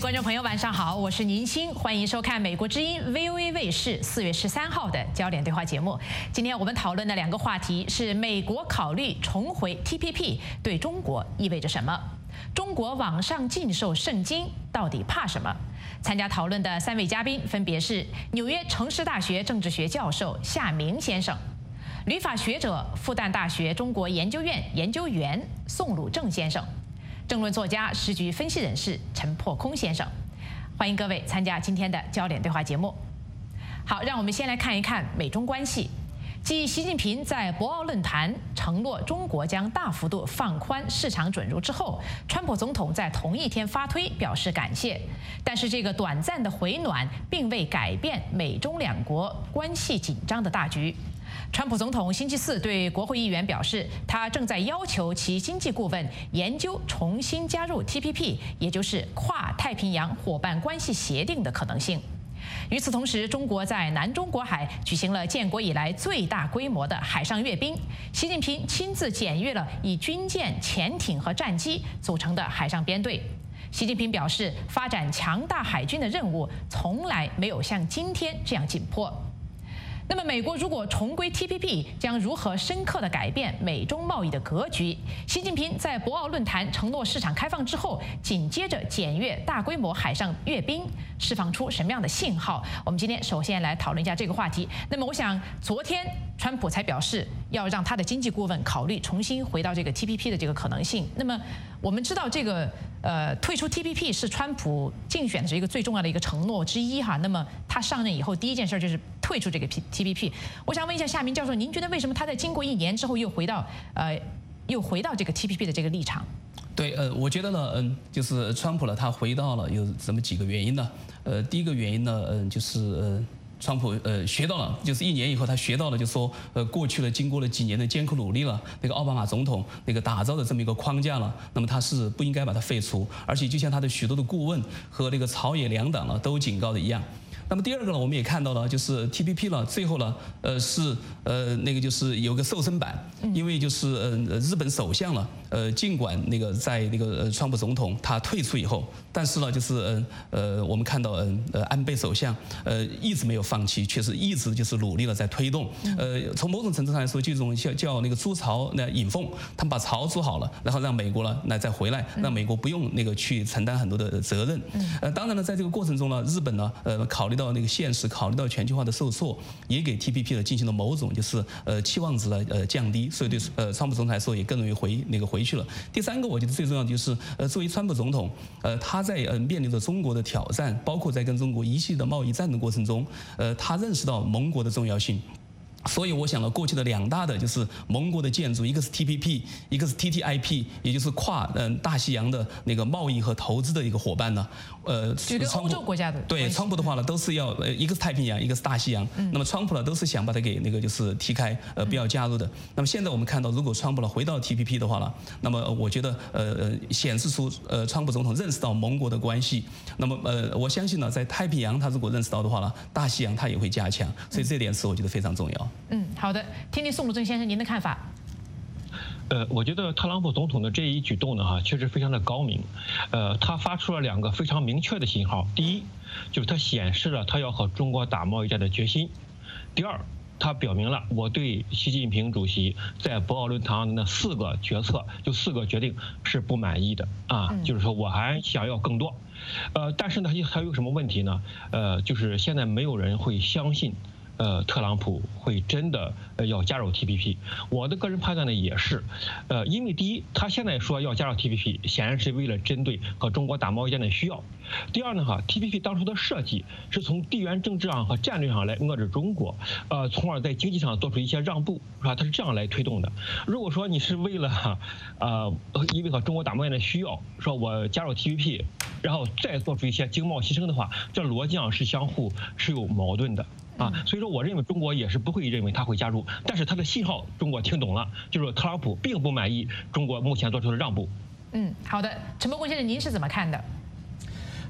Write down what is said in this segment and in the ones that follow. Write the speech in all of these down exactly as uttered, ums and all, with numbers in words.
观众朋友，晚上好，我是宁鑫，欢迎收看美国之音 V O A 卫视四月十三号的焦点对话节目。今天我们讨论的两个话题是：美国考虑重回 T P P 对中国意味着什么？中国网上禁售圣经到底怕什么？参加讨论的三位嘉宾分别是纽约城市大学政治学教授夏明先生、旅法学者、复旦大学中国研究院研究员宋鲁正先生。政论作家、时局分析人士陈破空先生，欢迎各位参加今天的焦点对话节目。好，让我们先来看一看美中关系。继习近平在博鳌论坛承诺中国将大幅度放宽市场准入之后，川普总统在同一天发推表示感谢，但是这个短暂的回暖并未改变美中两国关系紧张的大局。川普总统星期四对国会议员表示，他正在要求其经济顾问研究重新加入 T P P， 也就是跨太平洋伙伴关系协定的可能性。与此同时，中国在南中国海举行了建国以来最大规模的海上阅兵，习近平亲自检阅了以军舰、潜艇和战机组成的海上编队。习近平表示，发展强大海军的任务从来没有像今天这样紧迫。那么，美国如果重归 T P P， 将如何深刻地改变美中贸易的格局？习近平在博鳌论坛承诺市场开放之后，紧接着检阅大规模海上阅兵，释放出什么样的信号？我们今天首先来讨论一下这个话题。那么，我想昨天川普才表示要让他的经济顾问考虑重新回到这个 T P P 的这个可能性。那么，我们知道这个呃退出 T P P 是川普竞选的是一个最重要的一个承诺之一哈。那么他上任以后第一件事就是退出这个 T P P。我想问一下夏明教授，您觉得为什么他在经过一年之后又回到呃又回到这个 T P P 的这个立场？ 对，呃，我觉得呢，嗯，就是川普呢，他回到了有这么几个原因呢。呃，第一个原因呢，嗯，就是呃。川普呃学到了，就是一年以后他学到了，就说呃过去了经过了几年的艰苦努力了，那个奥巴马总统那个打造的这么一个框架了，那么他是不应该把它废除，而且就像他的许多的顾问和那个朝野两党了都警告的一样。那么第二个呢，我们也看到了，就是 T P P 了，最后呢，呃是呃那个就是有个瘦身版，因为就是呃日本首相了，呃尽管那个在那个呃川普总统他退出以后，但是呢就是呃呃我们看到呃呃安倍首相呃一直没有放弃，确实一直就是努力了在推动，呃从某种程度上来说，这种叫叫那个筑巢那引凤，他们把巢筑好了，然后让美国呢来再回来，让美国不用那个去承担很多的责任。呃当然呢，在这个过程中呢，日本呢呃考虑到那个现实，考虑到全球化的受挫，也给 T P P 呢进行了某种就是呃期望值呢呃降低，所以对呃川普总统来说也更容易回那个回去了。第三个，我觉得最重要的就是呃作为川普总统，呃他在呃面临着中国的挑战，包括在跟中国一系列的贸易战的过程中，呃他认识到盟国的重要性。所以我想了，过去的两大的就是盟国的建筑，一个是 T P P， 一个是 T T I P， 也就是跨嗯大西洋的那个贸易和投资的一个伙伴呢。呃， 这个欧洲国家的对川普的话呢，都是要呃一个是太平洋，一个是大西洋。嗯、那么川普呢，都是想把它给那个就是踢开，呃不要加入的。嗯、那么现在我们看到，如果川普呢回到 T P P 的话呢，那么我觉得呃呃显示出呃川普总统认识到盟国的关系。那么呃我相信呢，在太平洋他如果认识到的话呢，大西洋他也会加强。所以这点是我觉得非常重要。 嗯，好的，听听宋鲁正先生您的看法。 呃，我觉得特朗普总统的这一举动呢，哈，确实非常的高明。呃，他发出了两个非常明确的信号：第一，就是他显示了他要和中国打贸易战的决心；第二，他表明了我对习近平主席在博鳌论坛上的那四个决策，就四个决定是不满意的啊，就是说我还想要更多。呃，但是呢，还有什么问题呢？呃，就是现在没有人会相信。呃，特朗普会真的呃要加入 T P P， 我的个人判断呢也是，呃，因为第一，他现在说要加入 T P P， 显然是为了针对和中国打贸易战的需要。第二呢，哈 ，T P P 当初的设计是从地缘政治上和战略上来遏制中国，呃，从而在经济上做出一些让步，是吧？它是这样来推动的。如果说你是为了，呃，因为和中国打贸易战的需要，说我加入 T P P， 然后再做出一些经贸牺牲的话，这逻辑上是相互是有矛盾的。啊，所以说我认为中国也是不会认为他会加入，但是他的信号中国听懂了，就是特朗普并不满意中国目前做出的让步。 嗯，好的，陈伯公先生，您是怎么看的？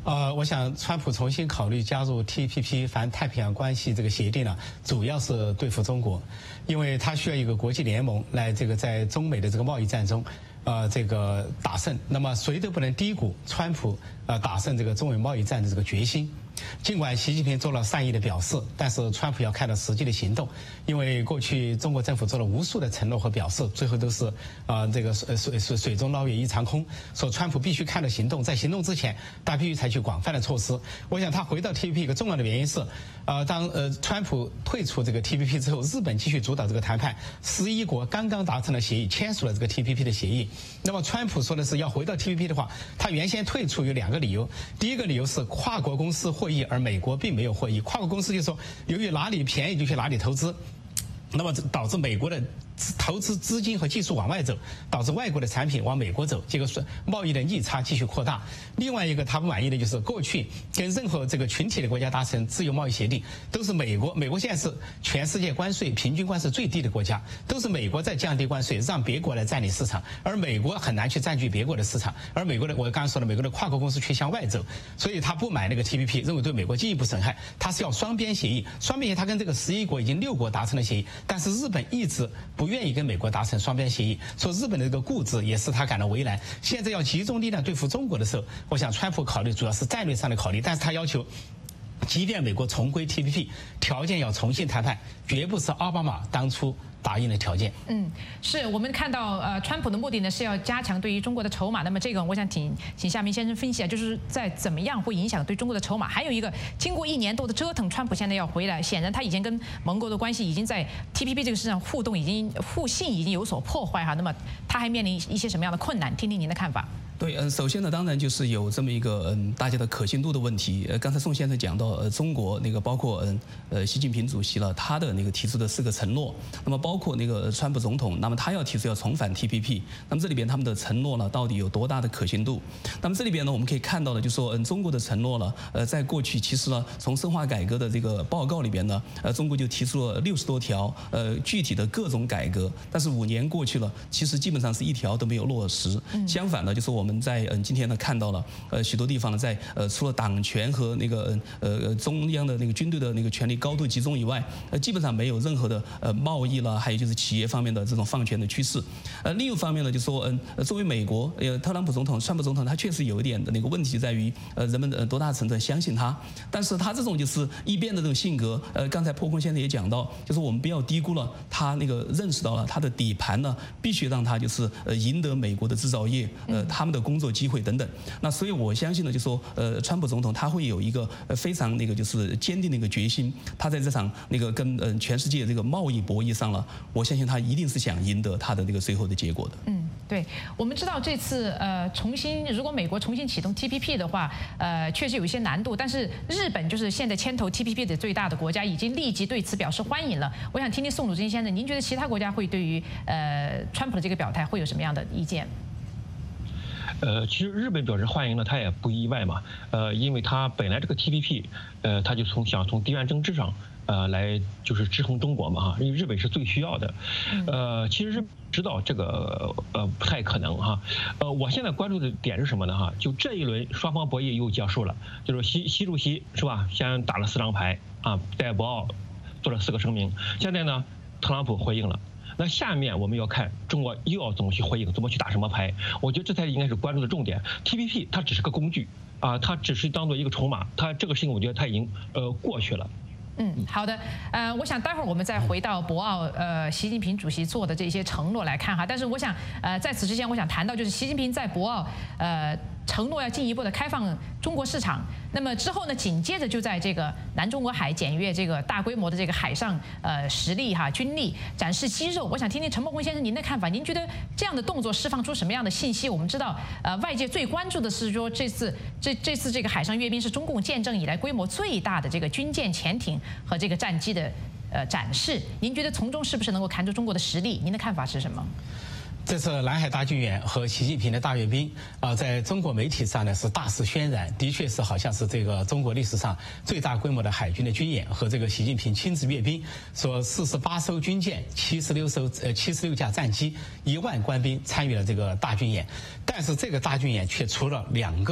呃，我想川普重新考虑加入 T P P 环太平洋关系这个协定呢，主要是对付中国，因为他需要一个国际联盟来这个在中美的这个贸易战中，呃，这个打胜。那么谁都不能低估川普呃打胜这个中美贸易战的这个决心。尽管习近平做了善意的表示，但是川普要看到实际的行动，因为过去中国政府做了无数的承诺和表示，最后都是呃这个水水水水中捞月一场空。说川普必须看到行动，在行动之前，他必须采取广泛的措施。我想他回到 T P P 一个重要的原因是，呃，当呃川普退出这个 T P P 之后，日本继续主导这个谈判，十一国刚刚达成了协议，签署了这个 T P P 的协议。那么川普说的是要回到 T P P 的话，他原先退出有两个理由，第一个理由是跨国公司获益，而美国并没有获益。跨国公司就说，由于哪里便宜就去哪里投资，那么导致美国的投资资金和技术往外走，导致外国的产品往美国走，这个是贸易的逆差继续扩大。另外一个他不满意的就是过去跟任何这个群体的国家达成自由贸易协定，都是美国，美国现在是全世界关税平均关税最低的国家，都是美国在降低关税，让别国来占领市场，而美国很难去占据别国的市场，而美国的我刚刚说了，美国的跨国公司却向外走，所以他不买那个 T P P， 认为对美国进一步损害，他是要双边协议，双边协议他跟这个十一国已经六国达成了协议，但是日本一直不愿意跟美国达成双边协议，说日本的这个固执也是他感到为难。现在要集中力量对付中国的时候，我想川普考虑主要是战略上的考虑，但是他要求，即便美国重归 T P P， 条件要重新谈判，绝不是奥巴马当初答应的条件。 嗯，是我们看到呃，川普的目的呢是要加强对于中国的筹码。那么这个我想请请夏明先生分析啊，就是在怎么样会影响对中国的筹码。还有一个，经过一年多的折腾，川普现在要回来，显然他以前跟盟国的关系已经在 T P P 这个事上互动已经互信已经有所破坏哈。那么他还面临一些什么样的困难？听听您的看法。 对，嗯，首先呢，当然就是有这么一个嗯，大家的可信度的问题。呃，刚才宋先生讲到，呃，中国那个包括嗯呃习近平主席了，他的那个提出的四个承诺，那么包括那个川普总统，那么他要提出要重返 T P P， 那么这里边他们的承诺呢，到底有多大的可信度？那么这里边呢，我们可以看到的，就是说，嗯，中国的承诺呢，呃，在过去其实呢，从深化改革的这个报告里边呢，呃，中国就提出了六十多条，呃，具体的各种改革，但是五年过去了，其实基本上是一条都没有落实。相反呢，就是我们在嗯今天呢看到了，呃，许多地方呢在呃除了党权和那个呃中央的那个军队的那个权力高度集中以外，呃，基本上没有任何的呃贸易了，还有就是企业方面的这种放权的趋势。呃，另一方面呢，就说嗯，作为美国，呃，特朗普总统、川普总统，他确实有一点的那个问题在于，呃，人们呃多大程度相信他，但是他这种就是一边的这种性格，呃，刚才破空先生也讲到，就是我们不要低估了他那个认识到了他的底盘呢，必须让他就是呃赢得美国的制造业，呃，他们的工作机会等等。那所以我相信呢，就说呃，川普总统他会有一个呃非常那个就是坚定的一个决心，他在这场那个跟呃全世界这个贸易博弈上了，我相信他一定是想赢得他的那个最后的结果的。 嗯，对，我们知道这次呃重新如果美国重新启动 T P P 的话，呃确实有一些难度，但是日本就是现在牵头 T P P 的最大的国家，已经立即对此表示欢迎了。我想听听宋鲁珍先生，您觉得其他国家会对于呃川普的这个表态会有什么样的意见？ 呃，其实日本表示欢迎呢，他也不意外嘛。呃，因为他本来这个 T P P， 呃，他就从想从地缘政治上，呃，来就是制衡中国嘛哈，因为日本是最需要的。呃，其实日本知道这个呃不太可能哈。呃，我现在关注的点是什么呢哈？就这一轮双方博弈又结束了，就是习习主席是吧，先打了四张牌啊，在博鳌做了四个声明，现在呢，特朗普回应了。那下面我们要看中国又要怎么去回应，怎么去打什么牌？我觉得这才应该是关注的重点。T P P 它只是个工具啊，它只是当做一个筹码，它这个事情我觉得它已经呃过去了。 嗯，好的，呃，我想待会儿我们再回到博鳌，呃，习近平主席做的这些承诺来看哈。但是我想，呃，在此之前，我想谈到就是习近平在博鳌，呃，承诺要进一步的开放中国市场。那么之后呢，紧接着就在这个南中国海检阅这个大规模的这个海上呃实力哈军力展示肌肉。我想听听陈伯宏先生您的看法，您觉得这样的动作释放出什么样的信息？我们知道，呃，外界最关注的是说这次这这次这个海上阅兵是中共建政以来规模最大的这个军舰、潜艇和这个战机的呃展示。您觉得从中是不是能够看出中国的实力？您的看法是什么？ 这次南海大军演和习近平的大阅兵啊，在中国媒体上呢是大肆渲染，的确是好像是这个中国历史上最大规模的海军的军演和这个习近平亲自阅兵，说四十八艘军舰、七十六艘呃七十六架战机、一万官兵参与了这个大军演，但是这个大军演却出了两个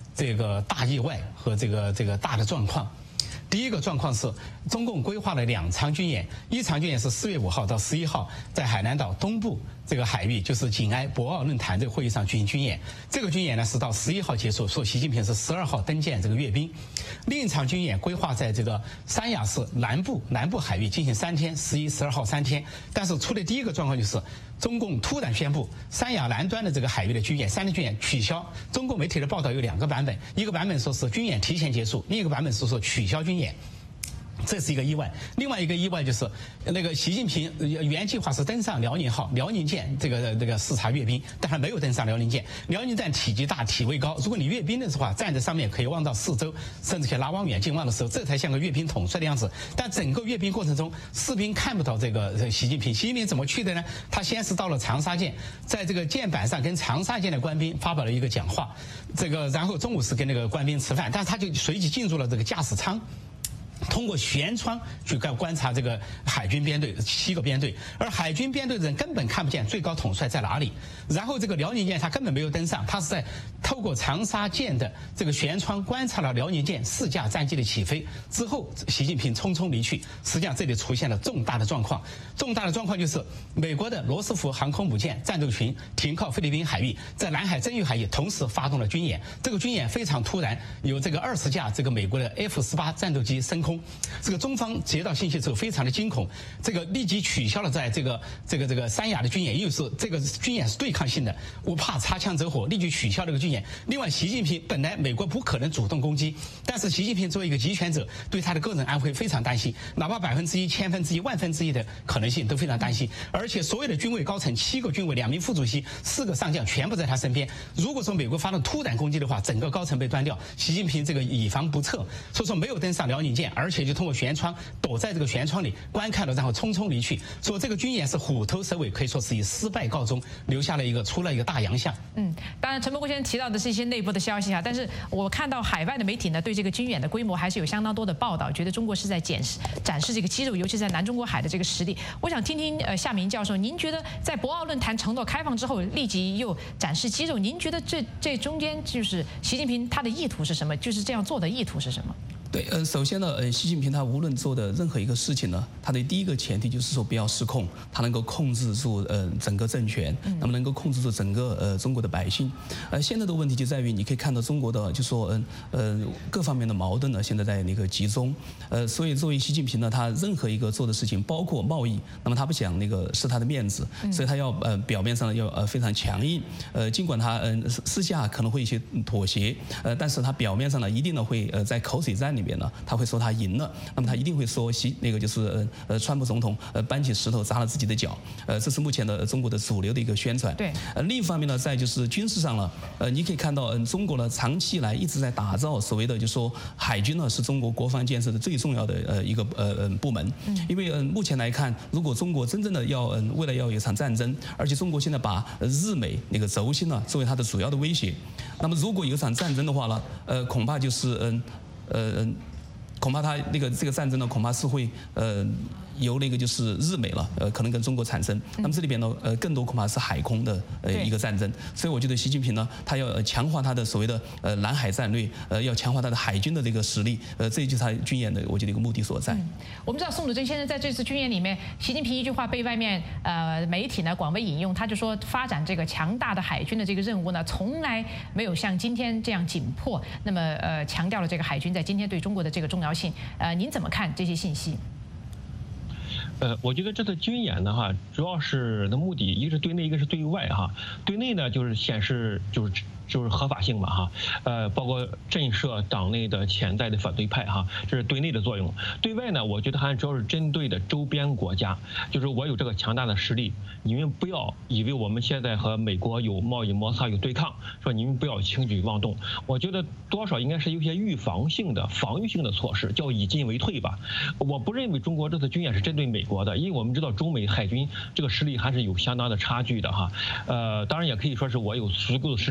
这个大意外和这个这个大的状况。第一个状况是，中共规划了两场军演，一场军演是四月五号到十一号在海南岛东部这个海域，就是紧挨博鳌论坛这个会议上举行军演。这个军演呢是到十一号结束，说习近平是十二号登舰这个阅兵。另一场军演规划在这个三亚市南部南部海域进行三天，十一、十二号三天。但是出的第一个状况就是，中共突然宣布三亚南端的这个海域的军演三天军演取消。中共媒体的报道有两个版本，一个版本说是军演提前结束，另一个版本是说取消军演。这是一个意外。另外一个意外就是，那个习近平原计划是登上辽宁号辽宁舰这个这个视察阅兵，但他没有登上辽宁舰。辽宁舰体积大、体位高，如果你阅兵的话，站在上面可以望到四周，甚至可以拿望远镜望的时候，这才像个阅兵统帅的样子。但整个阅兵过程中，士兵看不到这个习近平。习近平怎么去的呢？他先是到了长沙舰，在这个舰板上跟长沙舰的官兵发表了一个讲话，这个然后中午是跟那个官兵吃饭，但是他就随即进入了这个驾驶舱。通过舷窗去观观察这个海军编队七个编队，而海军编队的人根本看不见最高统帅在哪里。然后这个辽宁舰他根本没有登上，他是在透过长沙舰的这个舷窗观察了辽宁舰四架战机的起飞之后，习近平匆匆离去。实际上这里出现了重大的状况，重大的状况就是美国的罗斯福航空母舰战斗群停靠菲律宾海域，在南海争议海域同时发动了军演。这个军演非常突然，有这个二十架这个美国的 F 十八战斗机升空。这个中方接到信息之后非常的惊恐，这个立即取消了在这个这个这个三亚的军演，因为是这个军演是对抗性的，我怕擦枪走火，立即取消这个军演。另外，习近平本来美国不可能主动攻击，但是习近平作为一个集权者，对他的个人安危非常担心，哪怕百分之一、千分之一、万分之一的可能性都非常担心。而且所有的军委高层，七个军委、两名副主席、四个上将全部在他身边。如果说美国发动突然攻击的话，整个高层被端掉，习近平这个以防不测，所以说没有登上辽宁舰。而且就通过舷窗躲在这个舷窗里观看了，然后匆匆离去。说这个军演是虎头蛇尾，可以说是以失败告终，留下了一个出了一个大洋相。 嗯，当然陈伯国先生提到的是一些内部的消息啊，但是我看到海外的媒体呢对这个军演的规模还是有相当多的报道，觉得中国是在展示展示这个肌肉，尤其是在南中国海的这个实力。我想听听呃夏明教授，您觉得在博鳌论坛承诺开放之后，立即又展示肌肉，您觉得这这中间就是习近平他的意图是什么？就是这样做的意图是什么？ 对，呃，首先呢，呃，习近平他无论做的任何一个事情呢，他的第一个前提就是说不要失控，他能够控制住呃整个政权，那么能够控制住整个呃中国的百姓。呃，现在的问题就在于，你可以看到中国的就说嗯 呃, 呃各方面的矛盾呢，现在在那个集中，呃，所以作为习近平呢，他任何一个做的事情，包括贸易，那么他不想那个失他的面子，所以他要呃表面上要呃非常强硬，呃，尽管他嗯、呃、私下可能会一些妥协，呃，但是他表面上呢，一定呢会呃在口水战里。里面呢，他会说他赢了，那么他一定会说习那个就是呃呃川普总统呃搬起石头砸了自己的脚，呃这是目前的中国的主流的一个宣传。 对。 呃另一方面呢，在就是军事上呢，呃你可以看到，嗯、呃、中国呢长期以来一直在打造所谓的就说海军呢是中国国防建设的最重要的呃一个呃呃部门。嗯。因为嗯、呃、目前来看，如果中国真正的要嗯、呃、未来要有一场战争，而且中国现在把日美那个轴心呢作为它的主要的威胁，那么如果有一场战争的话呢，呃恐怕就是嗯。呃呃，恐怕他那个这个战争呢，恐怕是会呃由那个就是日美了，呃可能跟中国产生。那么这里边呢，呃更多恐怕是海空的呃一个战争。所以我觉得习近平呢，他要强化他的所谓的呃南海战略，呃要强化他的海军的这个实力，呃这就是他军演的我觉得一个目的所在。 嗯、我们知道宋祖桢先生在这次军演里面，习近平一句话被外面呃媒体呢广为引用，他就说发展这个强大的海军的这个任务呢，从来没有像今天这样紧迫。那么呃强调了这个海军在今天对中国的这个重要性。呃，您怎么看这些信息？ 呃，我觉得这次军演呢，哈，主要是的目的，一个是对内，一个是对外，哈。对内呢，就是显示就是就是合法性嘛，哈，呃，包括震慑党内的潜在的反对派，哈，这是对内的作用。对外呢，我觉得还主要是针对的周边国家，就是我有这个强大的实力，你们不要以为我们现在和美国有贸易摩擦、有对抗，说你们不要轻举妄动。我觉得多少应该是有些预防性的、防御性的措施，叫以进为退吧。我不认为中国这次军演是针对美国的，因为我们知道中美海军这个实力还是有相当的差距的，哈。呃，当然也可以说是我有足够的实力能够自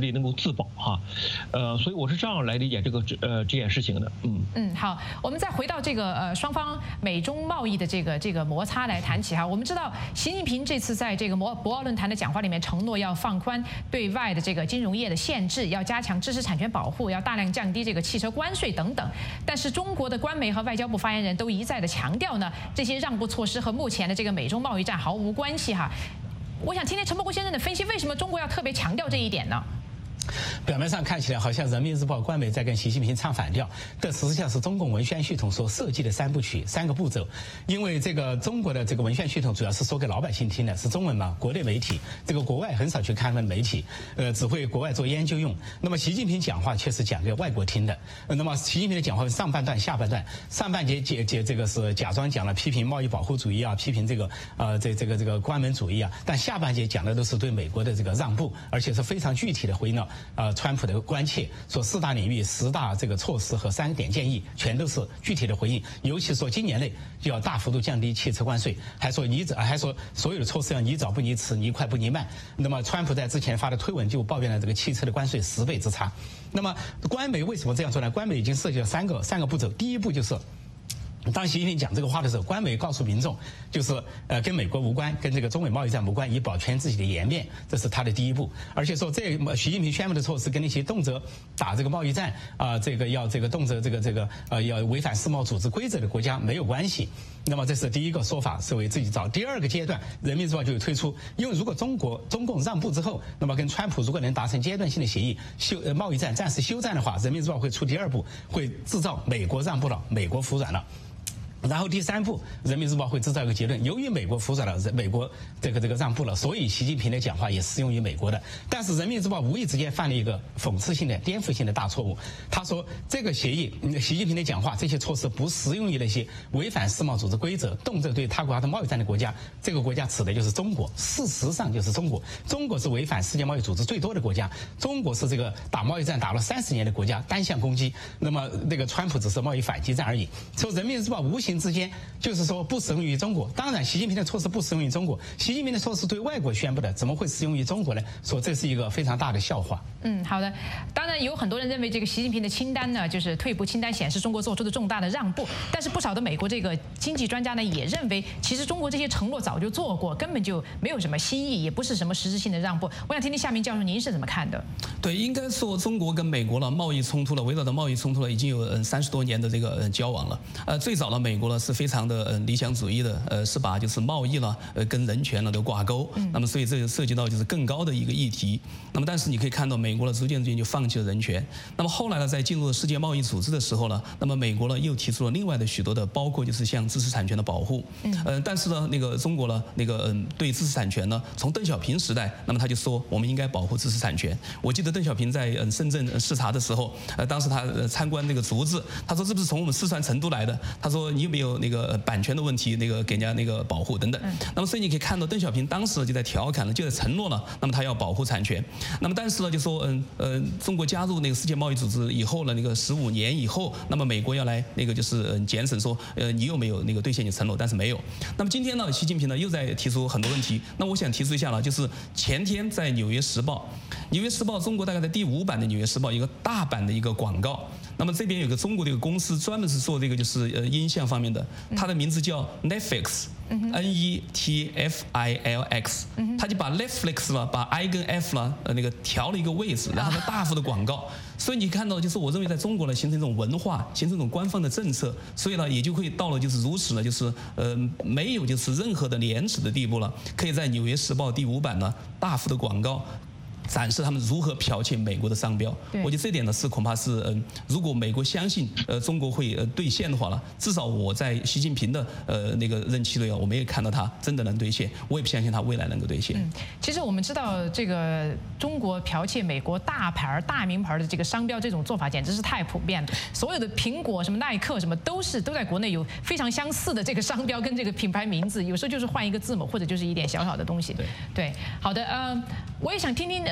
自保哈，呃，所以我是这样来理解这个呃这件事情的，嗯嗯，好，我们再回到这个呃双方美中贸易的这个这个摩擦来谈起哈。我们知道习近平这次在这个博博鳌论坛的讲话里面承诺要放宽对外的这个金融业的限制，要加强知识产权保护，要大量降低这个汽车关税等等。但是中国的官媒和外交部发言人都一再的强调呢，这些让步措施和目前的这个美中贸易战毫无关系哈。我想听听陈伯国先生的分析，为什么中国要特别强调这一点呢？ 表面上看起来好像人民日报官媒在跟习近平唱反调，这实际上是中共文宣系统所设计的三部曲、三个步骤。因为这个中国的这个文宣系统主要是说给老百姓听的，是中文嘛，国内媒体，这个国外很少去看的媒体，呃，只会国外做研究用。那么习近平讲话却是讲给外国听的。那么习近平的讲话上半段、下半段，上半节节节这个是假装讲了批评贸易保护主义啊，批评这个呃这这个这个关门主义啊，但下半节讲的都是对美国的这个让步，而且是非常具体的回应了呃川普的关切，说四大领域、十大这个措施和三点建议，全都是具体的回应。尤其说今年内就要大幅度降低汽车关税，还说你还说所有的措施要你早不你迟，你快不你慢。那么川普在之前发的推文就抱怨了这个汽车的关税十倍之差。那么官媒为什么这样做呢？官媒已经设计了三个三个步骤，第一步就是。当习近平讲这个话的时候，官媒告诉民众，就是呃跟美国无关，跟这个中美贸易战无关，以保全自己的颜面，这是他的第一步。而且说这习近平宣布的措施跟那些动辄打这个贸易战啊、呃，这个要这个动辄这个这个呃要违反世贸组织规则的国家没有关系。那么这是第一个说法，是为自己找。第二个阶段，人民日报就有推出，因为如果中国中共让步之后，那么跟川普如果能达成阶段性的协议，休呃贸易战暂时休战的话，人民日报会出第二步，会制造美国让步了，美国服软了。然后第三步，人民日报会制造一个结论：由于美国服软了，美国这个这个让步了，所以习近平的讲话也适用于美国的。但是人民日报无意之间犯了一个讽刺性的、颠覆性的大错误。他说这个协议，习近平的讲话这些措施不适用于那些违反世贸组织规则、动辄对他国的贸易战的国家。这个国家指的就是中国，事实上就是中国。中国是违反世界贸易组织最多的国家，中国是这个打贸易战打了三十年的国家，单向攻击。那么那个川普只是贸易反击战而已。所以人民日报无形之间就是说不适用于中国。当然习近平的措施不适用于中国，习近平的措施对外国宣布的，怎么会适用于中国呢？说这是一个非常大的笑话。 嗯，好的。当然有很多人认为这个习近平的清单呢，就是退步清单显示中国做出的重大的让步，但是不少的美国这个经济专家呢也认为，其实中国这些承诺早就做过，根本就没有什么新意，也不是什么实质性的让步。我想听听夏明教授您是怎么看的？ 对，应该说中国跟美国呢贸易冲突了，围绕着贸易冲突了已经有嗯三十多年的这个呃交往了。呃，最早呢美国呢是非常的呃理想主义的，呃是把就是贸易呢呃跟人权呢都挂钩。嗯、那么所以这个涉及到就是更高的一个议题。那么但是你可以看到美国呢逐渐逐渐就放弃了人权。那么后来呢在进入世界贸易组织的时候呢，那么美国呢又提出了另外的许多的，包括就是像知识产权的保护。嗯。呃，但是呢那个中国呢那个嗯、呃、对知识产权呢，从邓小平时代，那么他就说我们应该保护知识产权。我记得邓小平在嗯深圳视察的时候，呃当时他呃参观那个竹子，他说这不是从我们四川成都来的，他说你有没有那个版权的问题，那个给人家那个保护等等。那么所以你可以看到邓小平当时就在调侃了，就在承诺了，那么他要保护产权。那么但是呢就说嗯呃中国加入那个世界贸易组织以后呢，那个十五年以后，那么美国要来那个就是呃检审说呃你有没有那个兑现你承诺，但是没有。那么今天呢习近平呢又在提出很多问题。那我想提出一下了，就是前天在纽约时报，纽约时报中国大概在第五版的纽约时报一个大版的一个广告。那么这边有个中国的一个公司专门是做这个就是呃音像方面的，它的名字叫 Netflix。N E T F I L X， 他就把 Netflix 了，把 I 跟 F 了，呃那个调了一个位置，然后他大幅的广告，所以你看到就是我认为在中国呢形成一种文化，形成一种官方的政策，所以呢也就会到了就是如此呢，就是呃没有就是任何的廉耻的地步了，可以在《纽约时报》第五版呢大幅的广告。展示他们如何剽窃美国的商标，我觉得这点呢是恐怕是嗯、呃，如果美国相信呃中国会呃兑现的话呢，至少我在习近平的呃那个任期内啊，我没有看到他真的能兑现，我也不相信他未来能够兑现。 嗯，其实我们知道这个中国剽窃美国大牌大名牌的这个商标这种做法简直是太普遍了，所有的苹果什么耐克什么都是都在国内有非常相似的这个商标跟这个品牌名字，有时候就是换一个字母或者就是一点小小的东西。对对，好的，呃，我也想听听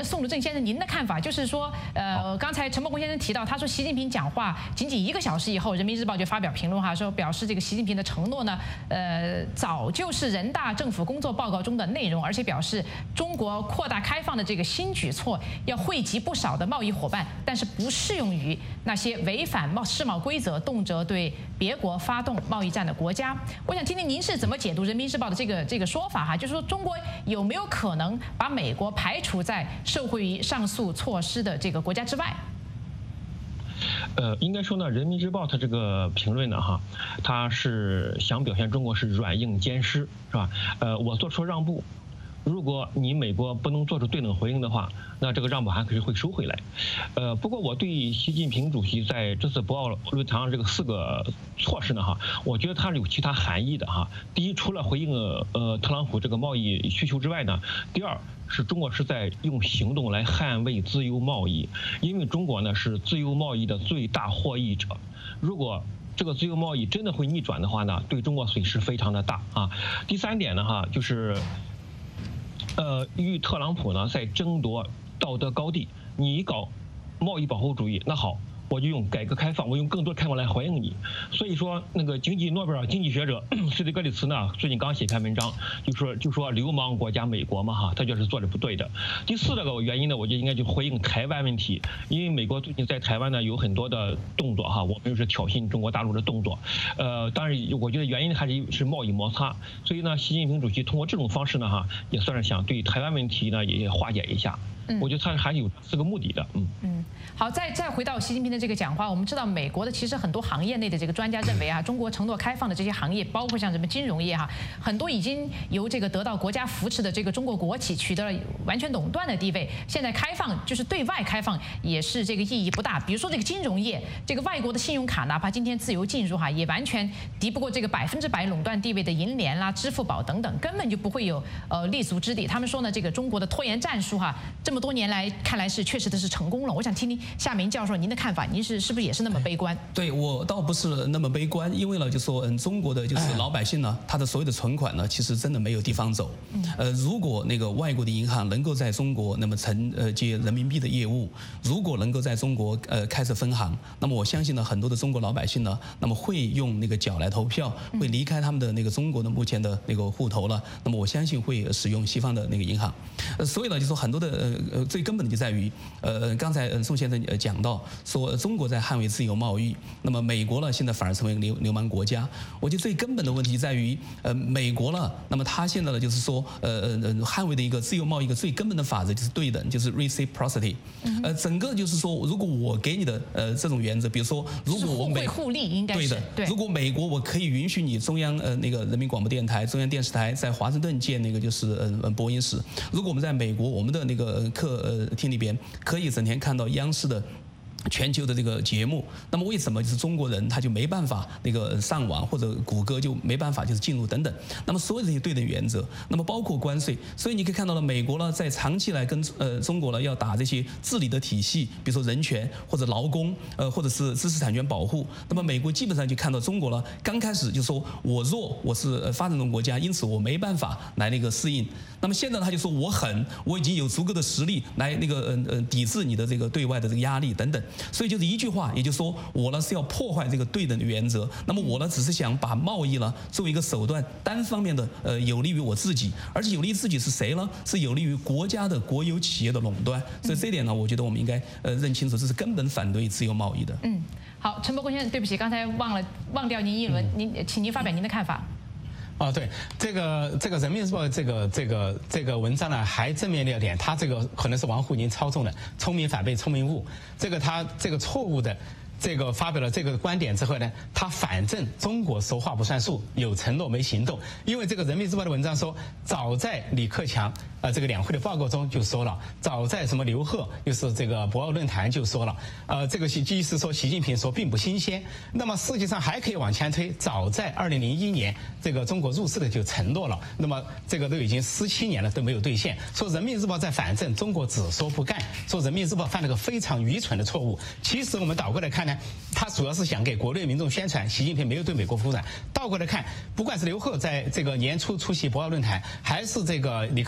宋鲁正先生，您的看法就是说，呃，刚才陈伯公先生提到，他说习近平讲话仅仅一个小时以后，《人民日报》就发表评论哈，说表示这个习近平的承诺呢，呃，早就是人大政府工作报告中的内容，而且表示中国扩大开放的这个新举措要惠及不少的贸易伙伴，但是不适用于那些违反贸世贸规则、动辄对别国发动贸易战的国家。我想听听您是怎么解读《人民日报》的这个这个说法哈，就是说中国有没有可能把美国排除在受惠于上述措施的这个国家之外？ 呃，应该说呢，《人民日报》它这个评论呢，哈，它是想表现中国是软硬兼施，是吧？呃，我做出让步。如果你美国不能做出对等回应的话，那这个让步还可是会收回来。呃，不过我对习近平主席在这次博鳌论坛上这个四个措施呢，哈，我觉得它是有其他含义的哈。第一，除了回应呃特朗普这个贸易需求之外呢，第二是中国是在用行动来捍卫自由贸易，因为中国呢是自由贸易的最大获益者。如果这个自由贸易真的会逆转的话呢，对中国损失非常的大啊。第三点呢，哈，就是。呃，与特朗普呢在争夺道德高地，你搞贸易保护主义，那好，我就用改革开放，我用更多开放来回应你。所以说，那个经济诺贝尔经济学者斯蒂格里茨呢，最近刚写一篇文章，就说就说流氓国家美国嘛哈，他就是做的不对的。第四个原因呢，我就应该就回应台湾问题，因为美国最近在台湾呢有很多的动作哈，我们就是挑衅中国大陆的动作。呃，当然我觉得原因还是是贸易摩擦，所以呢，习近平主席通过这种方式呢哈，也算是想对台湾问题呢也化解一下。嗯，我觉得他还是有这个目的的。嗯嗯，好，再再回到习近平的这个讲话，我们知道美国的其实很多行业内的这个专家认为啊，中国承诺开放的这些行业，包括像什么金融业哈，很多已经由这个得到国家扶持的这个中国国企取得了完全垄断的地位，现在开放就是对外开放也是这个意义不大。比如说这个金融业，这个外国的信用卡哪怕今天自由进入哈，也完全敌不过这个百分之百垄断地位的银联啦、支付宝等等，根本就不会有呃立足之地。他们说呢，这个中国的拖延战术哈，这么多年来看来是确实的是成功了。我想听听夏明教授您的看法，您是是不是也是那么悲观？ 对，我倒不是那么悲观，因为呢，就说嗯，中国的就是老百姓呢，他的所有的存款呢，其实真的没有地方走。呃，如果那个外国的银行能够在中国那么承呃接人民币的业务，如果能够在中国呃开设分行，那么我相信呢，很多的中国老百姓呢，那么会用那个脚来投票，会离开他们的那个中国的目前的那个户头了。那么我相信会使用西方的那个银行。呃，所以呢，就说很多的呃呃最根本的就在于呃刚才呃宋先生呃讲到说中国在捍卫自由贸易，那么美国呢现在反而成为流流氓国家。我觉得最根本的问题在于呃美国了，那么他现在呢就是说呃呃捍卫的一个自由贸易一个最根本的法则就是对等，就是 reciprocity。呃，整个就是说，如果我给你的呃这种原则，比如说如果我美互惠互利应该是对的，对，如果美国我可以允许你中央呃那个人民广播电台、中央电视台在华盛顿建那个就是呃播音室，如果我们在美国我们的那个客呃厅里边可以整天看到央视的全球的这个节目，那么为什么就是中国人他就没办法那个上网，或者谷歌就没办法就是进入等等？那么所有这些对等原则，那么包括关税，所以你可以看到了，美国呢在长期来跟呃中国呢要打这些治理的体系，比如说人权或者劳工，呃或者是知识产权保护，那么美国基本上就看到中国呢刚开始就说我弱，我是发展中国家，因此我没办法来那个适应。那么现在他就说我狠，我已经有足够的实力来那个呃呃抵制你的这个对外的这个压力等等。所以就是一句话，也就是说我呢是要破坏这个对等的原则，那么我呢只是想把贸易呢作为一个手段，单方面的呃有利于我自己，而且有利于自己是谁呢？是有利于国家的国有企业的垄断。所以这一点呢，我觉得我们应该呃认清楚，这是根本反对自由贸易的。 嗯，好，陈伯公先生，对不起，刚才忘了忘掉您一轮，您请您发表您的看法。 哦，对，这个这个人民日报这个这个这个文章呢，还正面了点，他这个可能是王沪宁操纵的，聪明反被聪明误，这个他这个错误的。这个发表了这个观点之后呢，他反正中国说话不算数，有承诺没行动。因为这个人民日报的文章说，早在李克强呃这个两会的报告中就说了，早在什么刘鹤就是这个博鳌论坛就说了，呃这个意思说习近平说并不新鲜。那么实际上还可以往前推，早在二零零一年这个中国入世的就承诺了，那么这个都已经十七年了都没有兑现。说人民日报在反正中国只说不干，说人民日报犯了个非常愚蠢的错误。其实我们倒过来看。他主要是想给国内民众宣传习近平没有对美国服软。倒过来看，不管是刘鹤在这个年初出席博鳌论坛，还是这个李克强三月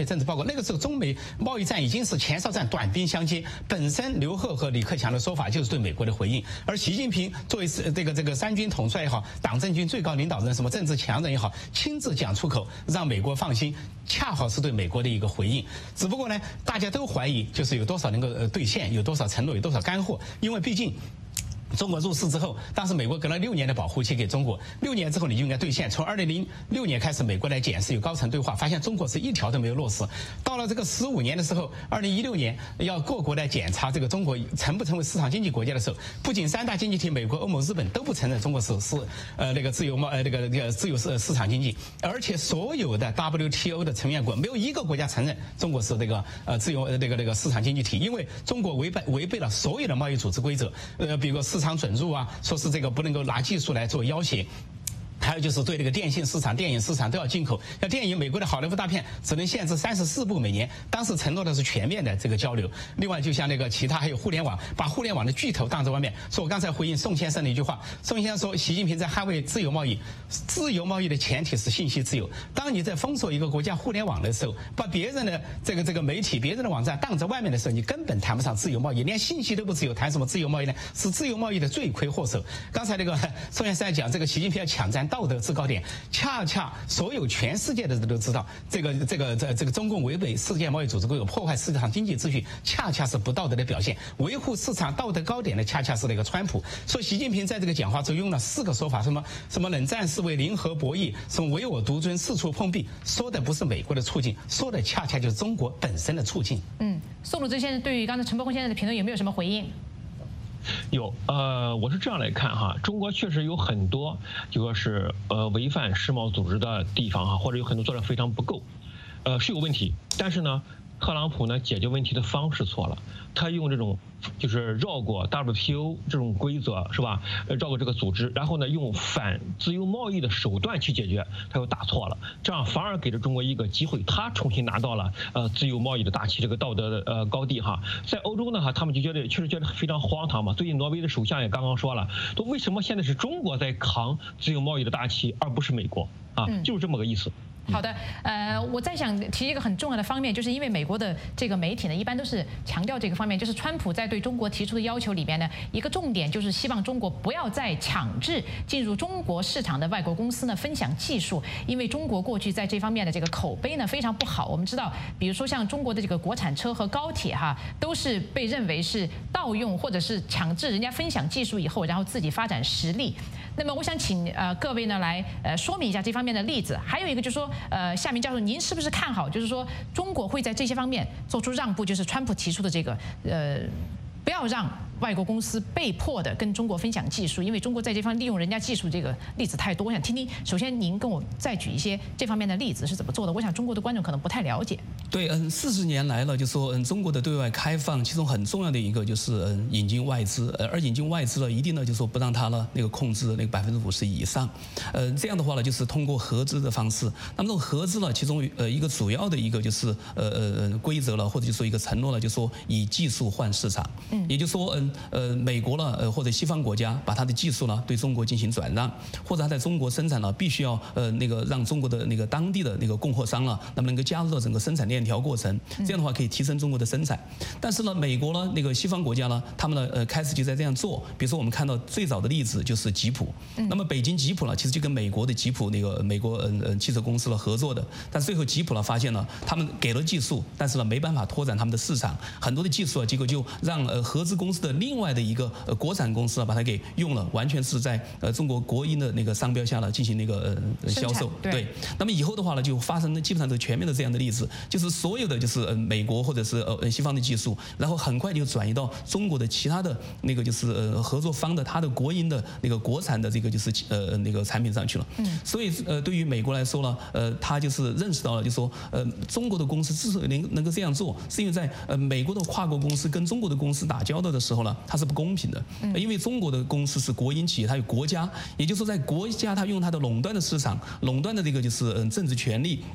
政治报告，那个时候中美贸易战已经是前哨战，短兵相接。本身刘鹤和李克强的说法就是对美国的回应，而习近平作为这个这个三军统帅也好，党政军最高领导人，什么政治强人也好，亲自讲出口让美国放心，恰好是对美国的一个回应。只不过呢，大家都怀疑就是有多少能够呃兑现，有多少承诺，有多少干货，因为毕竟。中国入世之后，当时美国给了六年的保护期给中国，六年之后你就应该兑现。从二零零六年开始，美国来检视有高层对话，发现中国是一条都没有落实。到了这个十五年的时候，二零一六年要各国来检查这个中国成不成为市场经济国家的时候，不仅三大经济体美国、欧盟、日本都不承认中国是是呃那个自由贸呃那个那个自由市市场经济，而且所有的 W T O 的成员国没有一个国家承认中国是那个呃自由呃那个那个市场经济体，因为中国违背违背了所有的贸易组织规则，呃比如市场准入啊，说是这个不能够拿技术来做要挟。还有就是对这个电信市场、电影市场都要进口。要电影，美国的好莱坞大片只能限制三十四部每年，当时承诺的是全面的这个交流。另外，就像那个其他还有互联网，把互联网的巨头挡在外面。说我刚才回应宋先生的一句话，宋先生说，习近平在捍卫自由贸易，自由贸易的前提是信息自由。当你在封锁一个国家互联网的时候，把别人的这个这个媒体、别人的网站挡在外面的时候，你根本谈不上自由贸易，连信息都不自由，谈什么自由贸易呢？是自由贸易的罪魁祸首。刚才那个宋先生在讲这个习近平要抢占道德制高点，恰恰所有全世界的人都知道，这个这个这这个中共违背世界贸易组织规则，破坏市场经济秩序，恰恰是不道德的表现。维护市场道德高点的，恰恰是那个川普。所以习近平在这个讲话中用了四个说法，什么什么冷战思维、零和博弈，什么唯我独尊、四处碰壁，说的不是美国的处境，说的恰恰就是中国本身的处境。 嗯，宋鲁之先生对于刚才陈伯宏先生的评论有没有什么回应？ 有，呃，我是这样来看哈，中国确实有很多就说是呃违反世贸组织的地方哈，或者有很多做得非常不够，呃是有问题。但是呢，特朗普呢解决问题的方式错了，他用这种就是绕过 W T O 这种规则是吧？呃，绕过这个组织，然后呢用反自由贸易的手段去解决，他又打错了，这样反而给了中国一个机会，他重新拿到了呃自由贸易的大旗，这个道德的呃高地哈。在欧洲呢哈，他们就觉得确实觉得非常荒唐嘛。最近挪威的首相也刚刚说了，说为什么现在是中国在扛自由贸易的大旗，而不是美国啊？就是这么个意思。 好的，呃，我再想提一个很重要的方面，就是因为美国的这个媒体呢，一般都是强调这个方面，就是川普在对中国提出的要求里边呢，一个重点就是希望中国不要再强制进入中国市场的外国公司呢分享技术，因为中国过去在这方面的这个口碑呢非常不好。我们知道，比如说像中国的这个国产车和高铁哈，都是被认为是盗用或者是强制人家分享技术以后，然后自己发展实力。那么我想请呃各位呢来呃说明一下这方面的例子。还有一个就是说，呃，夏明教授，您是不是看好，就是说中国会在这些方面做出让步？就是川普提出的这个，呃，不要让外国公司被迫的跟中国分享技术，因为中国在这方利用人家技术这个例子太多。我想听听，首先您跟我再举一些这方面的例子是怎么做的？我想中国的观众可能不太了解。 对，嗯，四十年来了，就说嗯，中国的对外开放，其中很重要的一个就是嗯，引进外资，呃，而引进外资呢，一定呢就说不让它呢那个控制那个百分之五十以上，呃，这样的话呢，就是通过合资的方式。那么这种合资呢，其中呃一个主要的一个就是呃呃规则了，或者就说一个承诺了，就说以技术换市场，嗯，也就是说嗯呃美国呢呃或者西方国家把它的技术呢对中国进行转让，或者它在中国生产呢必须要呃那个让中国的那个当地的那个供货商呢，那么能够加入到整个生产链条过程，这样的话可以提升中国的生产。但是呢，美国呢那个西方国家呢，他们呢呃开始就在这样做。比如说我们看到最早的例子就是吉普，那么北京吉普呢其实就跟美国的吉普那个美国嗯嗯汽车公司呢合作的，但最后吉普呢发现了他们给了技术，但是呢没办法拓展他们的市场，很多的技术啊，结果就让呃合资公司的另外的一个呃国产公司啊把它给用了，完全是在呃中国国营的那个商标下呢进行那个呃销售。 对。 对。那么以后的话呢，就发生了基本上都全面的这样的例子，就是所有的就是呃美国或者是呃西方的技术，然后很快就转移到中国的其他的那个就是呃合作方的它的国营的那个国产的这个就是呃那个产品上去了。嗯。所以呃对于美国来说呢，呃他就是认识到了，就说呃中国的公司之所以能能够这样做，是因为在呃美国的跨国公司跟中国的公司打交道的时候呢，它是不公平的，因为中国的公司是国营企业，它有国家，也就是说在国家它用它的垄断的市场、垄断的这个就是嗯政治权利。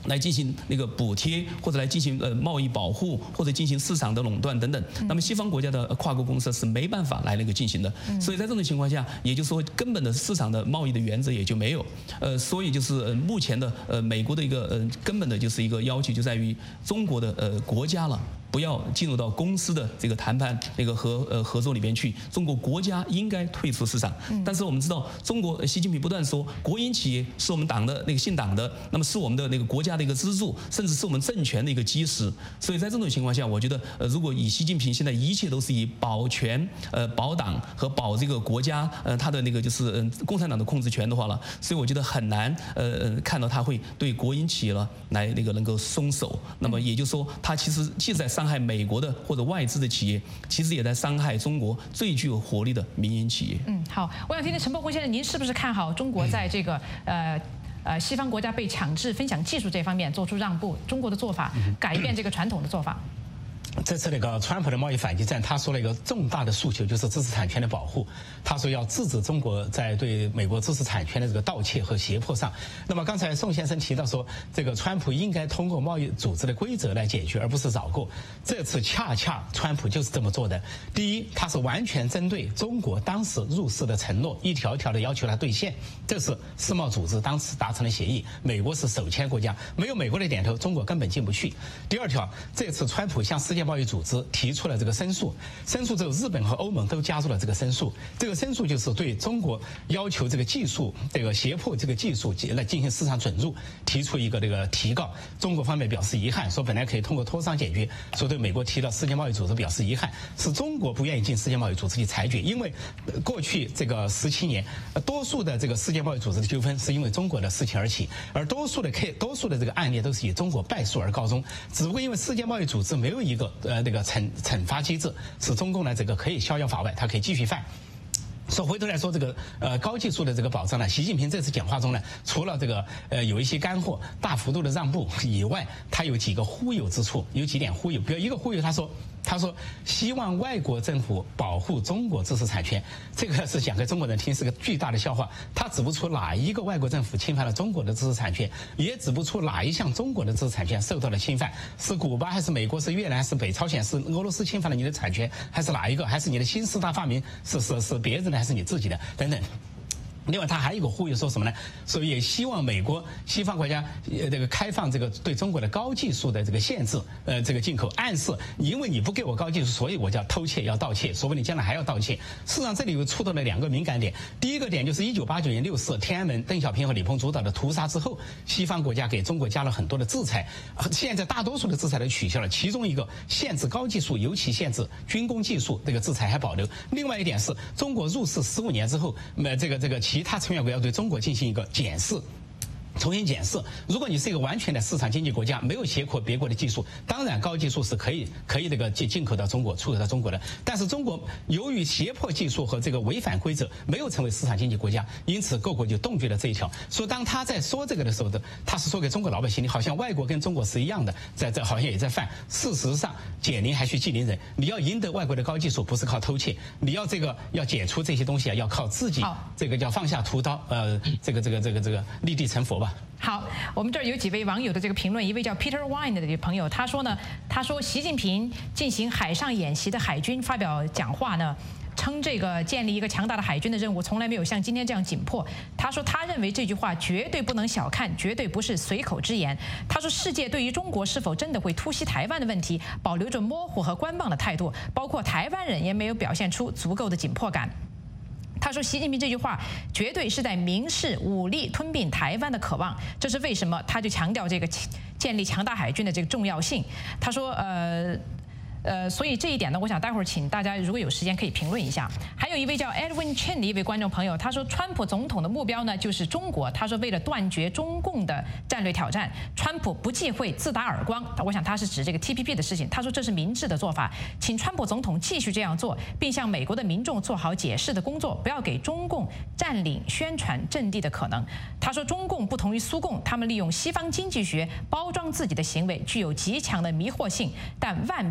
来进行那个补贴，或者来进行呃贸易保护，或者进行市场的垄断等等。那么西方国家的跨国公司是没办法来那个进行的。所以在这种情况下，也就是说根本的市场的贸易的原则也就没有。呃，所以就是呃目前的呃美国的一个呃根本的就是一个要求就在于中国的呃国家了。不要进入到公司的这个谈判那个合呃合作里边去，中国国家应该退出市场。但是我们知道，中国习近平不断说，国营企业是我们党的那个姓党的，那么是我们的那个国家的一个支柱，甚至是我们政权的一个基石。所以在这种情况下，我觉得呃，如果以习近平现在一切都是以保全呃保党和保这个国家呃他的那个就是嗯、呃、共产党的控制权的话了，所以我觉得很难呃呃看到他会对国营企业了来那个能够松手。那么也就是说，他其实既在伤害美国的或者外资的企业，其实也在伤害中国最具有活力的民营企业。 嗯，好，我想听听陈伯宏先生，您是不是看好中国在这个呃呃西方国家被强制分享技术这方面做出让步？中国的做法改变这个传统的做法？ 这次那个川普的贸易反击战，他说了一个重大的诉求，就是知识产权的保护。他说要制止中国在对美国知识产权的这个盗窃和胁迫上。那么刚才宋先生提到说，这个川普应该通过贸易组织的规则来解决，而不是绕过。这次恰恰川普就是这么做的。第一，他是完全针对中国当时入世的承诺，一条一条的要求他兑现。这是世贸组织当时达成的协议，美国是首签国家，没有美国的点头，中国根本进不去。第二条，这次川普向世界贸易组织提出了这个申诉，申诉之后，日本和欧盟都加入了这个申诉。这个申诉就是对中国要求这个技术，这个胁迫这个技术来进行市场准入，提出一个这个提告。中国方面表示遗憾，说本来可以通过磋商解决，说对美国提到世界贸易组织表示遗憾，是中国不愿意进世界贸易组织去裁决，因为过去这个十七年，多数的这个世界贸易组织的纠纷是因为中国的事情而起，而多数的 K 多数的这个案例都是以中国败诉而告终。只不过因为世界贸易组织没有一个呃那个惩惩罚机制，使中共呢这个可以逍遥法外，它可以继续犯。说回头来说，这个呃高技术的这个保障呢，习近平这次讲话中呢，除了这个呃有一些干货、大幅度的让步以外，他有几个忽悠之处，有几点忽悠。比如一个忽悠，他说。他说希望外国政府保护中国知识产权，这个是讲给中国人听，是个巨大的笑话。他指不出哪一个外国政府侵犯了中国的知识产权，也指不出哪一项中国的知识产权受到了侵犯，是古巴还是美国是越南是北朝鲜是俄罗斯侵犯了你的产权，还是哪一个，还是你的新四大发明是是是别人的还是你自己的等等。另外，他还有一个呼吁，说什么呢？说也希望美国、西方国家呃这个开放这个对中国的高技术的这个限制，呃，这个进口，暗示因为你不给我高技术，所以我就要偷窃、要盗窃，说不定将来还要盗窃。事实上，这里又触到了两个敏感点。第一个点就是一九八九年六四天安门邓小平和李鹏主导的屠杀之后，西方国家给中国加了很多的制裁，现在大多数的制裁都取消了，其中一个限制高技术，尤其限制军工技术，这个制裁还保留。另外一点是中国入世十五年之后，呃，这个这个。其他成员国要对中国进行一个检视。重新检视，如果你是一个完全的市场经济国家，没有胁迫别国的技术，当然高技术是可以可以这个进进口到中国、出口到中国的。但是中国由于胁迫技术和这个违反规则，没有成为市场经济国家，因此各国就杜绝了这一条。说当他在说这个的时候的，他是说给中国老百姓，你好像外国跟中国是一样的，在这好像也在犯。事实上，解铃还须系铃人，你要赢得外国的高技术，不是靠偷窃，你要这个要解除这些东西啊，要靠自己，这个叫放下屠刀，呃，这个这个这个这个立地成佛吧。 好，我们这儿有几位网友的这个评论，一位叫 Peter Wine 的这个朋友，他说呢，他说习近平进行海上演习的海军发表讲话呢，称这个建立一个强大的海军的任务从来没有像今天这样紧迫。他说他认为这句话绝对不能小看，绝对不是随口之言。他说世界对于中国是否真的会突袭台湾的问题保留着模糊和观望的态度，包括台湾人也没有表现出足够的紧迫感。他说习近平这句话绝对是在明示武力吞并台湾的渴望，这是为什么他就强调这个建立强大海军的这个重要性。他说呃呃，所以这一点呢，我想待会儿请大家如果有时间可以评论一下。还有一位叫 Edwin Chen 的一位观众朋友，他说川普总统的目标呢就是中国，他说为了断绝中共的战略挑战，川普不忌讳自打耳光。我想他是指这个 T P P 的事情，他说这是明智的做法，请川普总统继续这样做，并向美国的民众做好解释的工作，不要给中共占领宣传阵地的可能。他说中共不同于苏共，他们利用西方经济学包装自己的行为，具有极强的迷惑性，但万变不离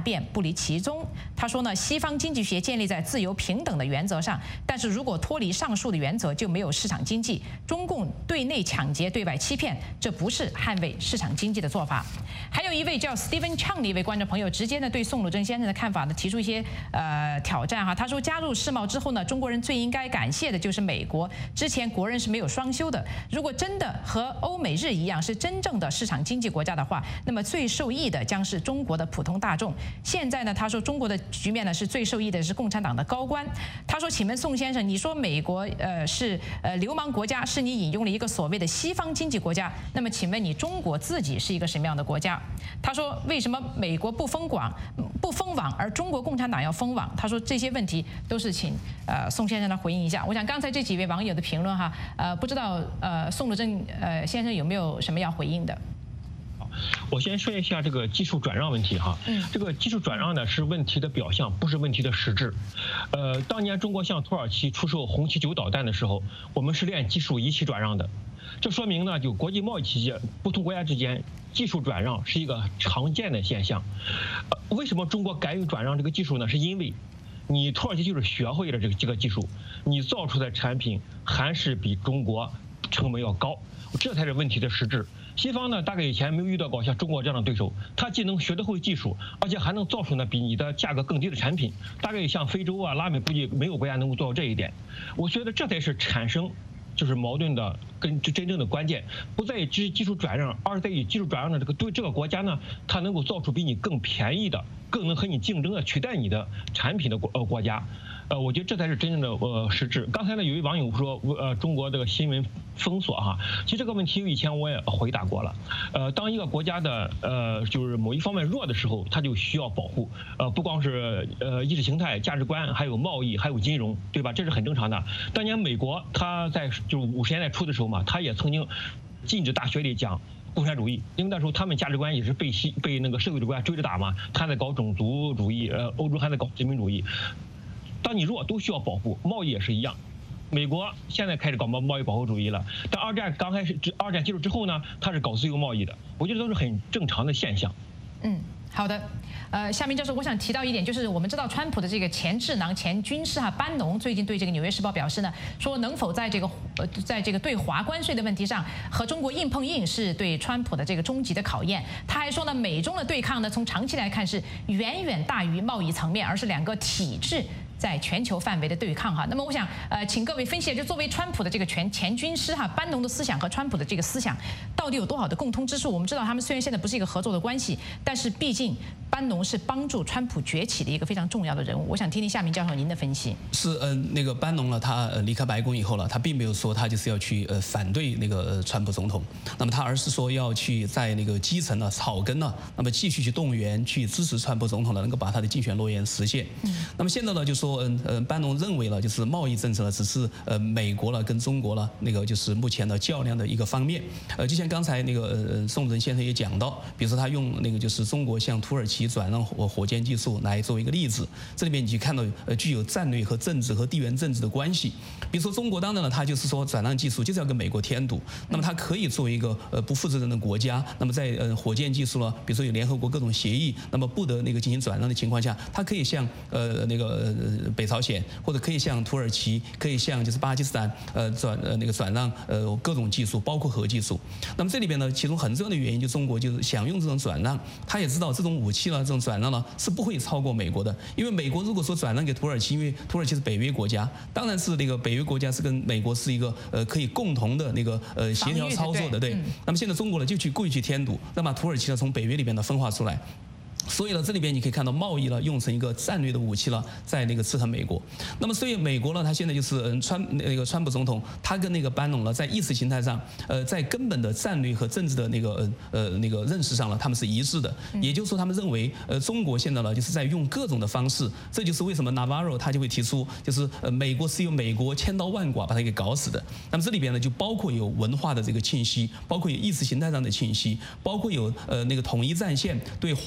离其中。他说呢，西方经济学建立在自由平等的原则上，但是如果脱离上述的原则，就没有市场经济。中共对内抢劫、对外欺骗，这不是捍卫市场经济的做法。还有一位叫 Stephen Chang 的一位观众朋友，直接呢对宋鲁正先生的看法呢提出一些呃挑战哈。他说，加入世贸之后呢，中国人最应该感谢的就是美国，之前国人是没有双休的。如果真的和欧美日一样是真正的市场经济国家的话，那么最受益的将是中国的普通大众。现在呢，他说中国的局面呢是最受益的是共产党的高官。他说，请问宋先生，你说美国呃是呃流氓国家，是你引用了一个所谓的西方经济国家，那么请问你中国自己是一个什么样的国家？他说，为什么美国不封网不封网，而中国共产党要封网？他说这些问题都是请呃宋先生来回应一下。我想刚才这几位网友的评论哈，呃不知道呃宋鲁正呃先生有没有什么要回应的？ 我先说一下这个技术转让问题哈，这个技术转让呢是问题的表象，不是问题的实质。呃，当年中国向土耳其出售红旗九导弹的时候，我们是练技术一起转让的，这说明呢，就国际贸易期间不同国家之间技术转让是一个常见的现象。呃，为什么中国敢于转让这个技术呢？是因为你土耳其就是学会了这个这个技术，你造出的产品还是比中国成本要高，这才是问题的实质。西方呢，大概以前没有遇到过像中国这样的对手，他既能学得会技术，而且还能造出呢比你的价格更低的产品。大概像非洲啊、拉美，估计没有国家能够做到这一点。我觉得这才是产生就是矛盾的跟真正的关键，不在于技技术转让，而在于技术转让的这个对这个国家呢，它能够造出比你更便宜的、更能和你竞争的、取代你的产品的国呃国家。呃，我觉得这才是真正的呃实质。刚才呢，有一位网友说，呃，中国这个新闻封锁哈，其实这个问题以前我也回答过了。呃，当一个国家的呃就是某一方面弱的时候，它就需要保护。呃，不光是呃意识形态、价值观，还有贸易，还有金融，对吧？这是很正常的。当年美国它在就是五十年代初的时候嘛，它也曾经禁止大学里讲共产主义，因为那时候他们价值观也是被西被那个社会主义国家追着打嘛，他在搞种族主义，呃，欧洲还在搞殖民主义。当你弱都需要保护，贸易也是一样。美国现在开始搞贸贸易保护主义了，但二战刚开始，二战结束之后呢，它是搞自由贸易的。我觉得都是很正常的现象。 嗯，好的。呃，夏明教授，我想提到一点，就是我们知道川普的这个前智囊、前军师哈班农最近对这个《纽约时报》表示呢，说能否在这个呃，在这个对华关税的问题上和中国硬碰硬，是对川普的这个终极的考验。他还说呢，美中的对抗呢，从长期来看是远远大于贸易层面，而是两个体制在全球范围的对抗哈。那么我想呃，请各位分析，就作为川普的这个前前军师哈，班农的思想和川普的这个思想到底有多少的共通之处？我们知道他们虽然现在不是一个合作的关系，但是毕竟班农是帮助川普崛起的一个非常重要的人物。我想听听夏明教授您的分析。 是嗯、呃，那个班农呢，他呃离开白宫以后了，他并没有说他就是要去呃反对那个、呃、川普总统，那么他而是说要去在那个基层呢、草根呢，那么继续去动员、去支持川普总统呢，能够把他的竞选诺言实现。嗯，那么现在呢，就说嗯呃，班农认为了，就是贸易政策呢，只是呃美国了跟中国了那个就是目前的较量的一个方面。呃，就像刚才那个呃宋仁先生也讲到，比如说他用那个就是中国向土耳其转让火火箭技术来作为一个例子，这里面你就看到呃具有战略和政治和地缘政治的关系。比如说中国当然了，它就是说转让技术就是要跟美国添堵，那么它可以作为一个呃不负责任的国家，那么在呃火箭技术了，比如说有联合国各种协议，那么不得那个进行转让的情况下，它可以向呃那个呃北朝鲜或者可以向土耳其，可以向就是巴基斯坦呃转呃那个转让呃各种技术，包括核技术。那么这里边呢，其中很重要的原因就中国就是想用这种转让，他也知道这种武器呢，这种转让呢是不会超过美国的，因为美国如果说转让给土耳其，因为土耳其是北约国家，当然是那个北约国家是跟美国是一个呃可以共同的那个呃协调操作的，对。嗯、那么现在中国呢就去故意去添堵，那么土耳其呢从北约里边呢分化出来。所以呢，这里边你可以看到贸易呢用成一个战略的武器了，在那个制衡美国。那么所以美国呢，他现在就是嗯川那个川普总统，他跟那个班农呢，在意识形态上，呃，在根本的战略和政治的那个呃呃那个认识上呢，他们是一致的。也就是说，他们认为呃中国现在呢就是在用各种的方式，这就是为什么 Navarro 他就会提出，就是呃美国是由美国千刀万剐把它给搞死的。那么这里边呢就包括有文化的这个侵袭，包括有意识形态上的侵袭，包括有呃那个统一战线对华人的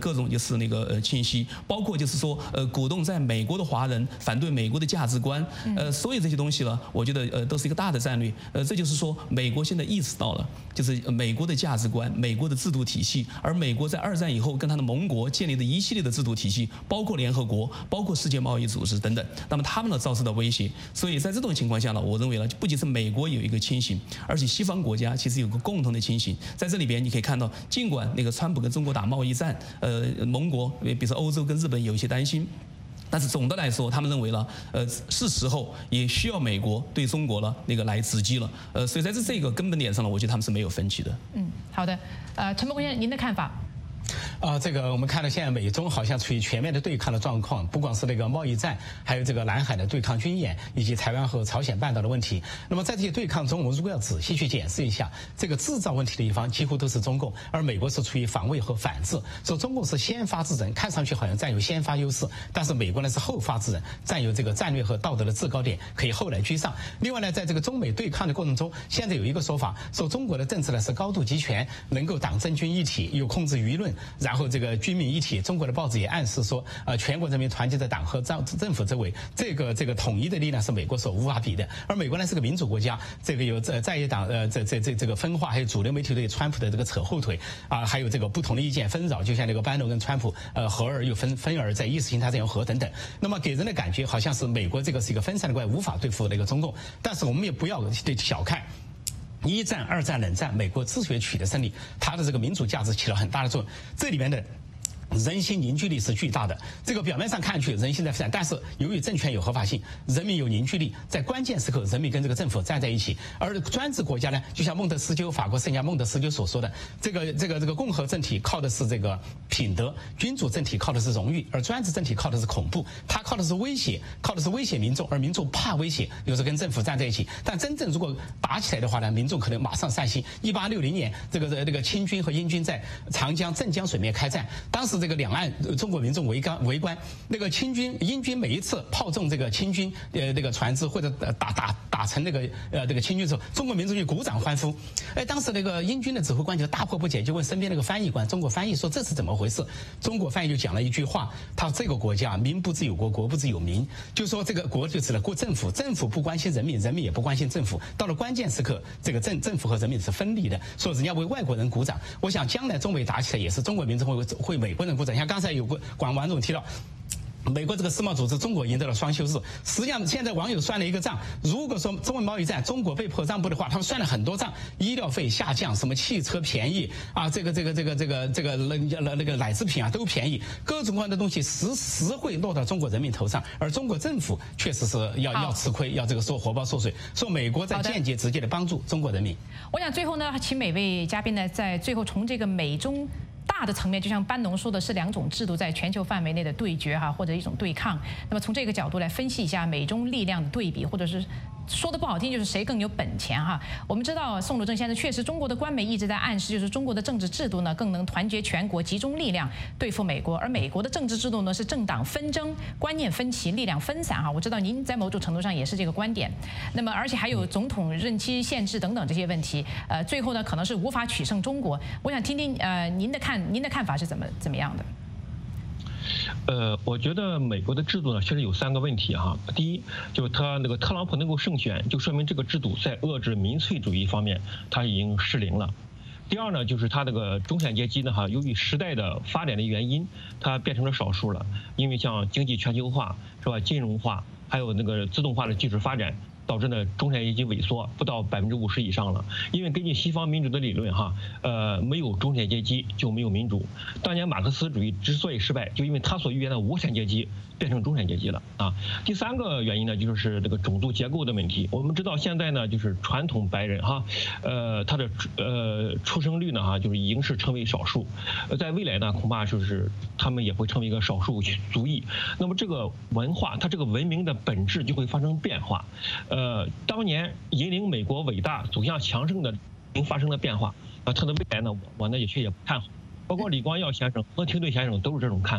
各种就是那个呃信息，包括就是说呃鼓动在美国的华人反对美国的价值观，呃，所有这些东西呢，我觉得呃都是一个大的战略，呃，这就是说美国现在意识到了，就是美国的价值观、美国的制度体系，而美国在二战以后跟他的盟国建立的一系列的制度体系，包括联合国、包括世界贸易组织等等，那么他们呢遭受到威胁，所以在这种情况下呢，我认为呢，不仅是美国有一个清醒，而且西方国家其实有个共同的清醒，在这里边你可以看到，尽管那个川普跟中国打贸易战，呃，盟国比如说欧洲跟日本有一些担心。但是总的来说，他们认为呢，呃，是时候也需要美国对中国呢那个来直击了，呃，所以在这这个根本点上呢，我觉得他们是没有分歧的。 嗯，好的，呃，陈伯公先生，您的看法？ 啊，这个我们看到现在美中好像处于全面的对抗的状况，不光是那个贸易战，还有这个南海的对抗军演，以及台湾和朝鲜半岛的问题。那么在这些对抗中，我们如果要仔细去检视一下，这个制造问题的一方几乎都是中共，而美国是处于防卫和反制。说中共是先发制人，看上去好像占有先发优势，但是美国呢是后发制人，占有这个战略和道德的制高点，可以后来居上。另外呢，在这个中美对抗的过程中，现在有一个说法，说中国的政治呢是高度集权，能够党政军一体，有控制舆论。然后这个军民一体，中国的报纸也暗示说，呃，全国人民团结在党和政政府周围，这个这个统一的力量是美国所无法比的。而美国呢是个民主国家，这个有在在野党呃这这这这个分化，还有主流媒体对川普的这个扯后腿啊，还有这个不同的意见纷扰，就像那个班农跟川普呃合而又分分而在意识形态上又合等等。那么给人的感觉好像是美国这个是一个分散的怪，无法对付那个中共。但是我们也不要对小看。一战、二战、冷战，美国之所以取得胜利，它的这个民主价值起了很大的作用。这里面的人心凝聚力是巨大的。这个表面上看去人心在散，但是由于政权有合法性，人民有凝聚力，在关键时刻人民跟这个政府站在一起。而专制国家呢，就像孟德斯鸠法国圣家孟德斯鸠所说的，这个这个这个共和政体靠的是这个品德，君主政体靠的是荣誉，而专制政体靠的是恐怖，它靠的是威胁，靠的是威胁民众，而民众怕威胁，有时候跟政府站在一起。但真正如果打起来的话呢，民众可能马上散心。一八六零年，这个这个清军和英军在长江、镇江水面开战，当时这个两岸中国民众围观围观，那个清军、英军每一次炮中这个清军呃那个船只或者打打打成那个呃这个清军之后，中国民众就鼓掌欢呼。哎，当时那个英军的指挥官就大惑不解，就问身边那个翻译官，中国翻译说这是怎么回事？中国翻译就讲了一句话，他说这个国家民不知有国，国不知有民，就说这个国就指了国政府，政府不关心人民，人民也不关心政府，到了关键时刻，这个政政府和人民是分离的，说人家为外国人鼓掌。我想将来中美打起来也是中国民众会会美国人鼓掌。像刚才有过广王总提到，美国这个世贸组织，中国赢得了双休日。实际上，现在网友算了一个账，如果说中美贸易战中国被迫让步的话，他们算了很多账，医疗费下降，什么汽车便宜啊，这个这个这个这个这个那那那个奶制品啊都便宜，各种各样的东西实实会落到中国人民头上，而中国政府确实是要要吃亏，要这个说活包缩水，说美国在间接直接的帮助中国人民。 我想最后呢，请每位嘉宾呢，在最后从这个美中大的层面，就像班农说的是两种制度在全球范围内的对决哈，或者一种对抗。那么从这个角度来分析一下美中力量的对比，或者是说的不好听，就是谁更有本钱哈。我们知道宋鲁正先生确实，中国的官媒一直在暗示，就是中国的政治制度呢更能团结全国，集中力量对付美国，而美国的政治制度呢是政党纷争、观念分歧、力量分散哈。我知道您在某种程度上也是这个观点。那么而且还有总统任期限制等等这些问题，呃，最后呢可能是无法取胜中国。我想听听呃您的看您的看法是怎么怎么样的？ 呃，我觉得美国的制度呢，确实有三个问题哈。第一，就是他那个特朗普能够胜选，就说明这个制度在遏制民粹主义方面，他已经失灵了。第二呢，就是他这个中产阶级呢，哈，由于时代的发展的原因，它变成了少数了。因为像经济全球化是吧，金融化，还有那个自动化的技术发展，导致呢中产阶级萎缩不到百分之五十以上了。因为根据西方民主的理论哈，呃，没有中产阶级就没有民主。当年马克思主义之所以失败，就因为他所预言的无产阶级变成中产阶级了啊。第三个原因呢，就是这个种族结构的问题。我们知道现在呢，就是传统白人哈，呃，他的呃出生率呢哈，就是已经是成为少数，呃，在未来呢，恐怕就是他们也会成为一个少数族裔。那么这个文化，它这个文明的本质就会发生变化。呃，当年引领美国伟大走向强盛的发生了变化啊，它的未来呢，我呢也却也不看好。包括李光耀先生和廷顿先生都是这种看法。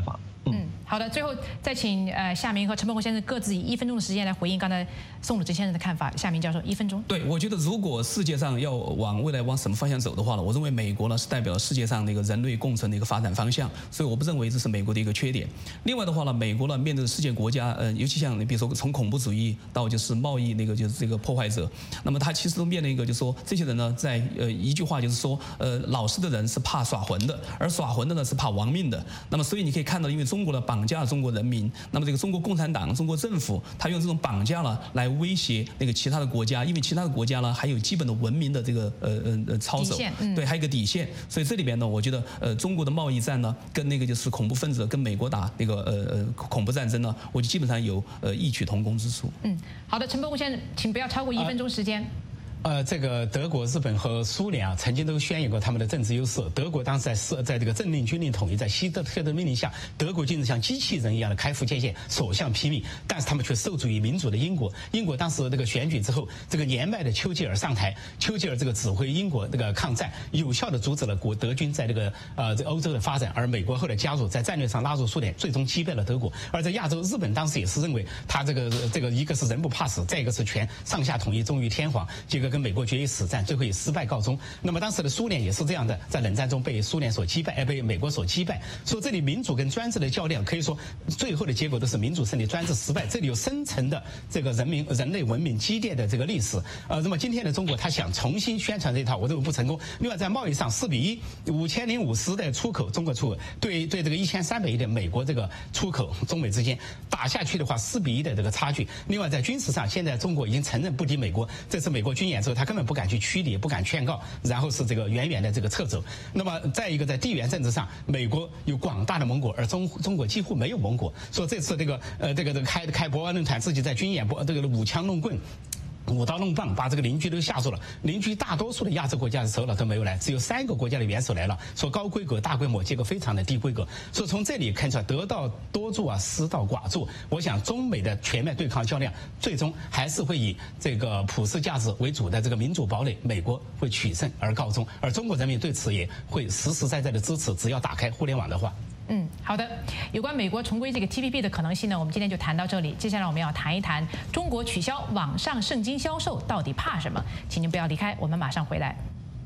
嗯，好的，最后再请呃夏明和陈伯宏先生各自以一分钟的时间来回应刚才宋鲁之先生的看法。夏明教授，一分钟。 对，我觉得如果世界上要往未来往什么方向走的话呢，我认为美国呢是代表了世界上那个人类共存的一个发展方向，所以我不认为这是美国的一个缺点。另外的话呢，美国呢面对世界国家，呃，尤其像你比如说从恐怖主义到就是贸易那个就是这个破坏者，那么他其实都面临一个就是说这些人呢，在呃一句话就是说，呃，老实的人是怕耍混的，而耍混的呢是怕亡命的。那么所以你可以看到，因为中国呢绑架了中国人民，那么这个中国共产党、中国政府，他用这种绑架了来威胁那个其他的国家，因为其他的国家呢还有基本的文明的这个呃呃呃操守， 嗯、 对，还有一个底线。所以这里边呢，我觉得呃中国的贸易战呢，跟那个就是恐怖分子跟美国打那个呃呃恐怖战争呢，我就基本上有呃异曲同工之处。 嗯，好的，陈伯宏先生，请不要超过一分钟时间。 呃，这个德国、日本和苏联啊，曾经都宣扬过他们的政治优势。德国当时在是在这个政令军令统一，在希特勒的命令下，德国军人像机器人一样的开赴前线，所向披靡。但是他们却受制于民主的英国。英国当时这个选举之后，这个年迈的丘吉尔上台，丘吉尔这个指挥英国这个抗战，有效的阻止了国德军在这个呃这欧洲的发展。而美国后来加入，在战略上拉入苏联，最终击败了德国。而在亚洲，日本当时也是认为他这个这个一个是人不怕死，再一个是权上下统一忠于天皇，结果跟美国决一死战，最后以失败告终。那么当时的苏联也是这样的，在冷战中被苏联所击败，而被美国所击败。所以这里民主跟专制的较量，可以说最后的结果都是民主胜利，专制失败。这里有深层的这个人民人类文明积淀的这个历史。呃，那么今天的中国，他想重新宣传这一套，我认为不成功。另外在贸易上四比一，五千零五十的出口，中国出口对对这个一千三百亿的美国这个出口，中美之间打下去的话，四比一的这个差距。另外在军事上，现在中国已经承认不敌美国，这次美国军演之后，他根本不敢去驱离，不敢劝告，然后是这个远远的这个撤走。那么再一个，在地缘政治上，美国有广大的盟国，而中中国几乎没有盟国。所以这次这个呃这个这个开开博鳌论坛，自己在军演博这个舞枪弄棍。舞刀弄棒，把这个邻居都吓住了。邻居大多数的亚洲国家的首脑都没有来，只有三个国家的元首来了，说高规格、大规模，结果非常的低规格。所以从这里看出来，得道多助啊，失道寡助。我想中美的全面对抗较量，最终还是会以这个普世价值为主的这个民主堡垒，美国会取胜而告终，而中国人民对此也会实实在在的支持。只要打开互联网的话。 嗯，好的。有关美国重归这个 T P P 的可能性呢，我们今天就谈到这里。接下来我们要谈一谈中国取消网上圣经销售到底怕什么？请您不要离开，我们马上回来。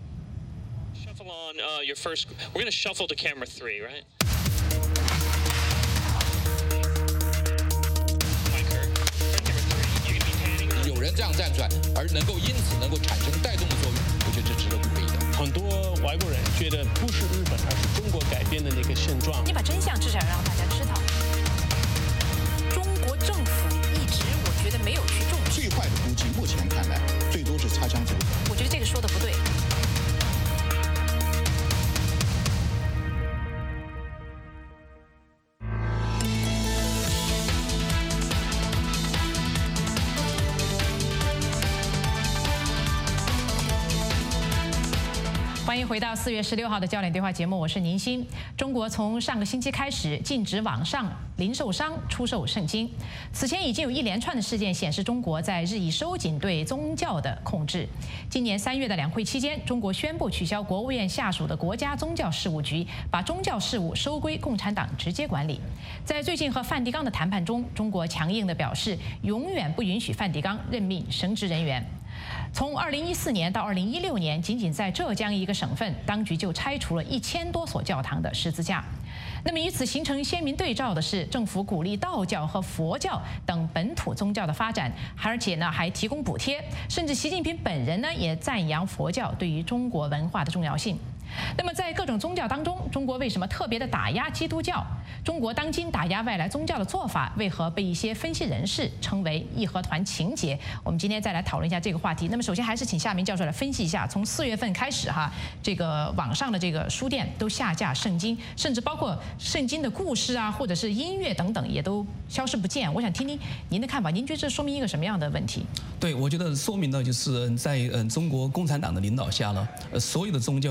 Shuffle on uh, your first. We're going to shuffle to camera three, right? Camera three. 有人这样站出来，而能够因此能够产生带动的作用，我觉得这值得鼓励的。 很多外国人觉得不是日本，而是中国改变的那个现状。 你把真相至少让大家知道。中国政府一直，我觉得没有去重视。 最坏的估计，目前看来，最多是擦枪走火。 我觉得这个说的不对。欢迎回到四月十六号的焦点对话节目，我是宁鑫。中国从上个星期开始禁止网上零售商出售圣经。此前已经有一连串的事件显示，中国在日益收紧对宗教的控制。今年三月的两会期间，中国宣布取消国务院下属的国家宗教事务局，把宗教事务收归共产党直接管理。在最近和梵蒂冈的谈判中，中国强硬地表示，永远不允许梵蒂冈任命神职人员。从二零一四年到二零一六年，仅仅在浙江一个省份，当局就拆除了一千多所教堂的十字架。那么与此形成鲜明对照的是，政府鼓励道教和佛教等本土宗教的发展，而且呢还提供补贴，甚至习近平本人呢也赞扬佛教对于中国文化的重要性。那么在各种宗教当中，中国为什么特别的打压基督教？中国当今打压外来宗教的做法，为何被一些分析人士称为义和团情节？我们今天再来讨论一下这个话题。那么首先还是请夏明教授来分析一下，从四月份开始哈，这个网上的这个书店都下架圣经，甚至包括圣经的故事啊，或者是音乐等等，也都消失不见。我想听听您的看法，您觉得这说明一个什么样的问题？ 对，我觉得说明呢，就是在嗯中国共产党的领导下呢，呃所有的宗教信仰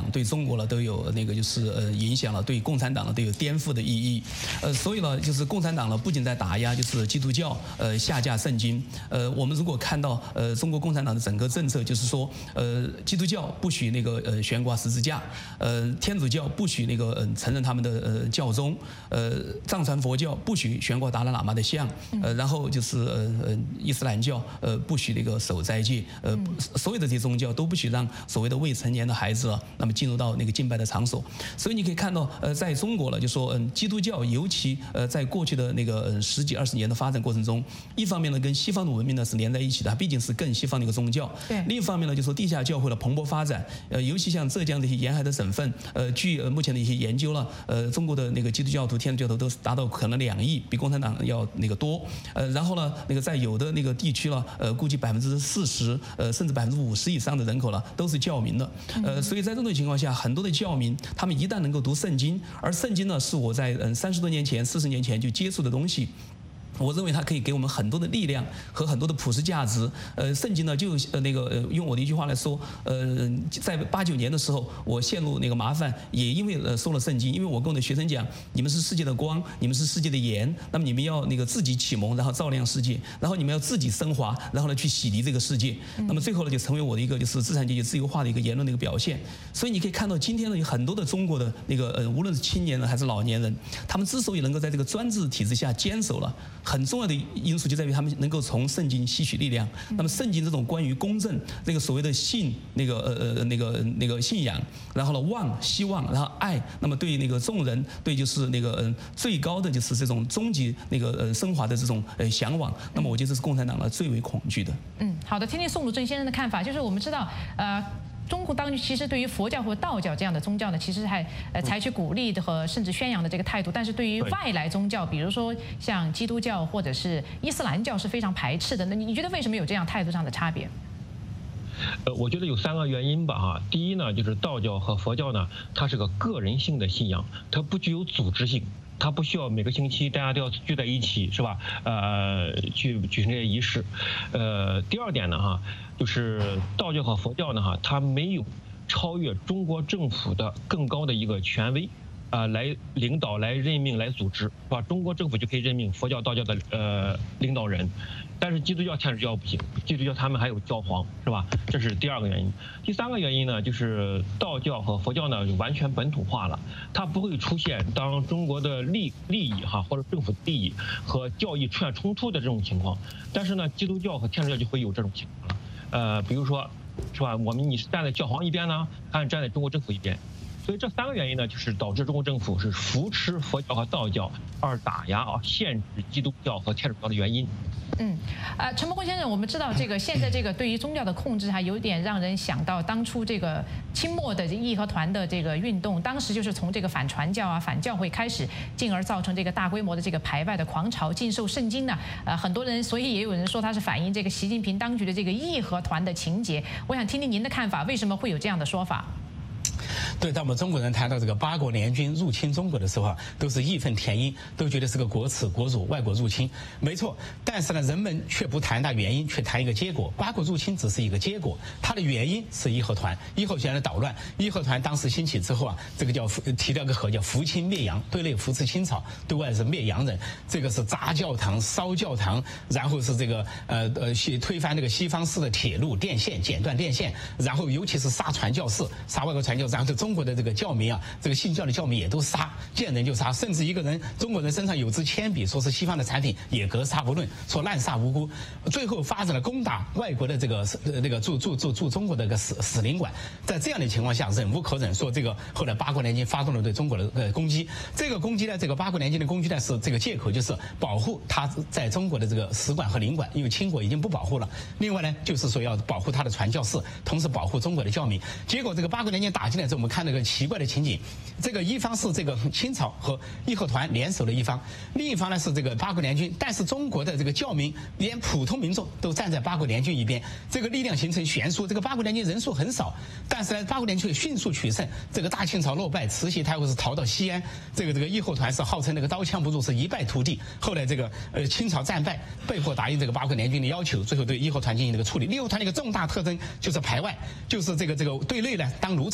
对中国呢都有那个就是呃影响了，对共产党呢都有颠覆的意义。呃，所以呢，就是共产党呢不仅在打压就是基督教，呃下架圣经。呃，我们如果看到呃中国共产党的整个政策，就是说呃基督教不许那个呃悬挂十字架，呃天主教不许那个呃承认他们的呃教宗，呃藏传佛教不许悬挂达赖喇嘛的像，呃然后就是呃呃伊斯兰教呃不许那个守斋戒，呃所有的这些宗教都不许让所谓的未成年的孩子啊，那么进入到那个敬拜的场所。所以你可以看到，呃在中国了，就说嗯基督教尤其呃在过去的那个呃十几二十年的发展过程中，一方面呢跟西方的文明呢是连在一起的，它毕竟是更西方的一个宗教。 对。 另一方面呢，就说地下教会的蓬勃发展，呃尤其像浙江这些沿海的省份，呃据呃目前的一些研究了，呃中国的那个基督教徒、天主教徒都达到可能两亿，比共产党要那个多。呃然后呢，那个在有的那个地区了，呃估计百分之四十，呃甚至百分之五十以上的人口了都是教民的。呃所以在这种情况下，很多的教民他们一旦能够读圣经，而圣经呢是我在嗯三十多年前、四十年前就接触的东西。我认为它可以给我们很多的力量和很多的普世价值。呃，圣经呢，就呃那个呃，用我的一句话来说，呃，在八九年的时候，我陷入那个麻烦，也因为呃收了圣经，因为我跟我的学生讲，你们是世界的光，你们是世界的盐，那么你们要那个自己启蒙，然后照亮世界，然后你们要自己升华，然后呢去洗涤这个世界。那么最后呢，就成为我的一个就是资产阶级自由化的一个言论的一个表现。所以你可以看到，今天呢有很多的中国的那个呃，无论是青年人还是老年人，他们之所以能够在这个专制体制下坚守了。很重要的因素就在于他们能够从圣经吸取力量。那么圣经这种关于公正这个所谓的信那个呃呃那个那个信仰，然后呢望希望，然后爱，那么对那个众人对就是那个呃最高的就是这种终极那个呃升华的这种呃向往。那么我觉得这是共产党呢最为恐惧的。 嗯，好的，听听宋鲁正先生的看法，就是我们知道呃。中国当局其实对于佛教或道教这样的宗教呢，其实还呃采取鼓励的和甚至宣扬的这个态度，但是对于外来宗教，比如说像基督教或者是伊斯兰教是非常排斥的。那你觉得为什么有这样态度上的差别？ 呃，我觉得有三个原因吧哈。第一呢，就是道教和佛教呢，它是个个人性的信仰，它不具有组织性。它不需要每个星期大家都要聚在一起，是吧？呃，去举行这些仪式。呃，第二点呢，哈，就是道教和佛教呢，哈，它没有超越中国政府的更高的一个权威，啊、呃，来领导、来任命、来组织，是吧？中国政府就可以任命佛教、道教的呃领导人。但是基督教、天主教不行，基督教他们还有教皇，是吧？这是第二个原因。第三个原因呢，就是道教和佛教呢完全本土化了，它不会出现当中国的利利益哈或者政府利益和教义出现冲突的这种情况。但是呢，基督教和天主教就会有这种情况了。呃，比如说，是吧？我们你是站在教皇一边呢，还是站在中国政府一边？所以这三个原因呢，就是导致中国政府是扶持佛教和道教而打压啊、限制基督教和天主教的原因。 嗯，呃，陈伯公先生，我们知道这个现在这个对于宗教的控制，还有点让人想到当初这个清末的义和团的这个运动，当时就是从这个反传教啊、反教会开始，进而造成这个大规模的这个排外的狂潮，禁售圣经呢，呃，很多人，所以也有人说它是反映这个习近平当局的这个义和团的情节。我想听听您的看法，为什么会有这样的说法？ 对，当我们中国人谈到这个八国联军入侵中国的时候啊，都是义愤填膺，都觉得是个国耻、国辱、外国入侵，没错。但是呢，人们却不谈它原因，却谈一个结果。八国入侵只是一个结果，它的原因是义和团，义和团的捣乱。义和团当时兴起之后啊，这个叫提了个口叫扶清灭洋，对内扶持清朝，对外是灭洋人。这个是砸教堂、烧教堂，然后是这个呃呃推翻那个西方式的铁路、电线，剪断电线，然后尤其是杀传教士、杀外国传教士，然后中国的这个教民啊，这个信教的教民也都杀，见人就杀，甚至一个人中国人身上有支铅笔，说是西方的产品，也格杀不论，说滥杀无辜，最后发展了攻打外国的这个呃那个驻驻驻驻中国的一个使使领馆，在这样的情况下，忍无可忍，说这个后来八国联军发动了对中国的呃攻击，这个攻击呢，这个八国联军的攻击呢是这个借口，就是保护他在中国的这个使馆和领馆，因为清国已经不保护了。另外呢，就是说要保护他的传教士，同时保护中国的教民。结果这个八国联军打进来之后，我们看那个奇怪的情景，这个一方是这个清朝和义和团联手的一方，另一方呢是这个八国联军，但是中国的这个教民连普通民众都站在八国联军一边，这个力量形成悬殊。这个八国联军人数很少，但是呢，八国联军迅速取胜，这个大清朝落败，慈禧太后是逃到西安，这个这个义和团是号称那个刀枪不入，是一败涂地。后来这个呃清朝战败，被迫答应这个八国联军的要求，最后对义和团进行这个处理。义和团的一个重大特征就是排外，就是这个这个对内呢当奴才，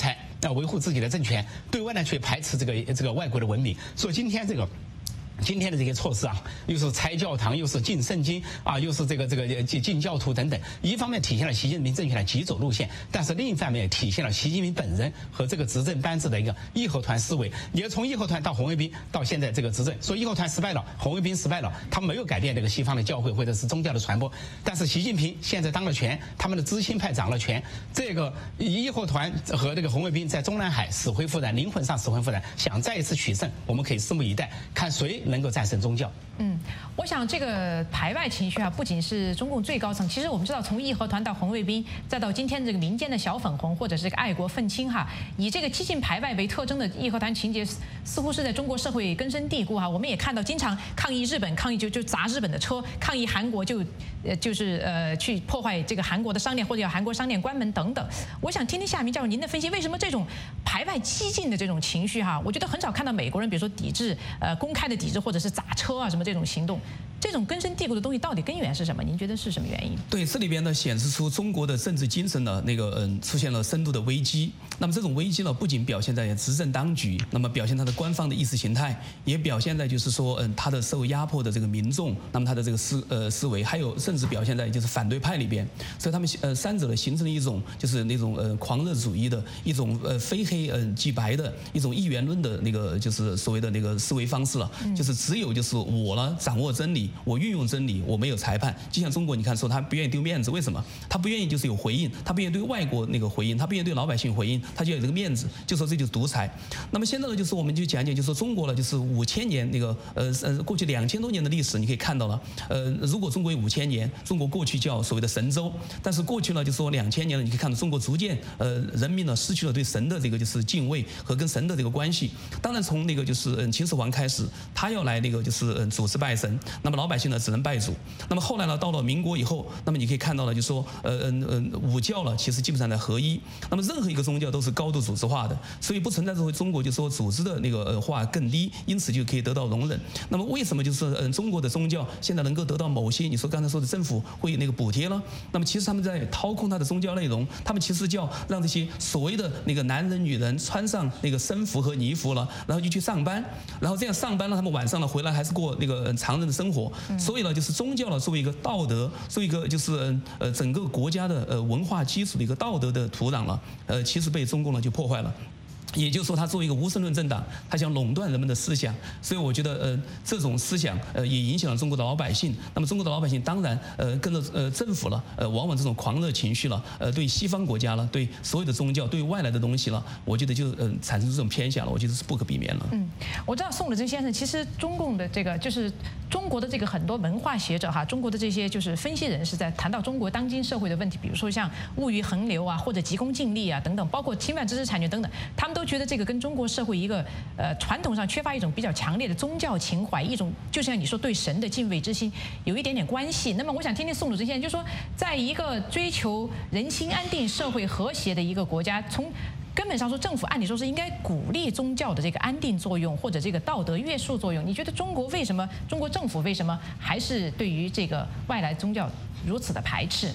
要维护自己的政权，对外呢却排斥这个这个外国的文明。所以今天这个。今天的这些措施啊，又是拆教堂，又是禁圣经啊，又是这个这个禁禁教徒等等。一方面体现了习近平政权的极左路线，但是另一方面也体现了习近平本人和这个执政班子的一个义和团思维。也从义和团到红卫兵到现在这个执政，说义和团失败了，红卫兵失败了，他们没有改变这个西方的教会或者是宗教的传播。但是习近平现在当了权，他们的知青派掌了权，这个义和团和这个红卫兵在中南海死灰复燃，灵魂上死灰复燃，想再一次取胜，我们可以拭目以待，看谁能够战胜宗教。 嗯，我想这个排外情绪啊，不仅是中共最高层，其实我们知道，从义和团到红卫兵，再到今天这个民间的小粉红或者是这个爱国愤青哈，以这个激进排外为特征的义和团情节，似乎是在中国社会根深蒂固哈。我们也看到，经常抗议日本，抗议就就砸日本的车，抗议韩国就呃就是呃去破坏这个韩国的商店，或者要韩国商店关门等等。我想听听夏明教授您的分析，为什么这种排外激进的这种情绪哈，我觉得很少看到美国人，比如说抵制呃公开的抵制或者是砸车啊什么这种行动，这种根深蒂固的东西到底根源是什么？您觉得是什么原因？ 对，这里边呢显示出中国的政治精神呢那个嗯出现了深度的危机。那么这种危机呢不仅表现在执政当局，那么表现它的官方的意识形态，也表现在就是说嗯他的受压迫的这个民众，那么他的这个思呃思维，还有甚至表现在就是反对派里边。所以他们呃三者呢形成了一种就是那种呃狂热主义的一种呃非黑嗯即白的一种一元论的那个就是所谓的那个思维方式了，就是只有就是我呢掌握真理，我运用真理，我没有裁判。就像中国，你看说他不愿意丢面子，为什么？他不愿意就是有回应，他不愿意对外国那个回应，他不愿意对老百姓回应，他就有这个面子，就说这就是独裁。那么现在呢，就是我们就讲讲，就是说中国呢，就是五千年那个呃呃过去两千多年的历史，你可以看到了，呃，如果中国有五千年，中国过去叫所谓的神州，但是过去呢，就说两千年了，你可以看到中国逐渐呃人民呢失去了对神的这个就是敬畏和跟神的这个关系。当然从那个就是嗯秦始皇开始，他要来那个就是嗯主持拜神，那么老百姓呢只能拜主。那么后来呢，到了民国以后，那么你可以看到了，就说呃嗯嗯五教了，其实基本上在合一。那么任何一个宗教都是高度组织化的，所以不存在说中国就说组织的那个呃化更低，因此就可以得到容忍。那么为什么就是嗯中国的宗教现在能够得到某些你说刚才说的政府会那个补贴呢？那么其实他们在掏空他的宗教内容，他们其实叫让这些所谓的那个男人女人穿上那个僧服和尼服了，然后就去上班，然后这样上班了，他们晚上呢回来还是过那个常人的生活。所以呢，就是宗教呢作为一个道德，作为一个就是呃整个国家的呃文化基础的一个道德的土壤了，呃其实被中共呢就破坏了。也就是说，他作为一个无神论政党，他想垄断人们的思想，所以我觉得，呃，这种思想，呃，也影响了中国的老百姓。那么，中国的老百姓当然，呃，跟着呃政府了，呃，往往这种狂热情绪了，呃，对西方国家了，对所有的宗教，对外来的东西了，我觉得就呃产生这种偏向了，我觉得是不可避免了。 嗯，我知道宋子真先生，其实中共的这个就是中国的这个很多文化学者哈，中国的这些就是分析人士在谈到中国当今社会的问题，比如说像物欲横流啊，或者急功近利啊等等，包括侵犯知识产权等等，他们都觉得这个跟中国社会一个呃传统上缺乏一种比较强烈的宗教情怀，一种就像你说对神的敬畏之心有一点点关系。那么我想听听宋主任先生就说，在一个追求人心安定、社会和谐的一个国家，从根本上说，政府按理说是应该鼓励宗教的这个安定作用或者这个道德约束作用。你觉得中国为什么，中国政府为什么还是对于这个外来宗教如此的排斥？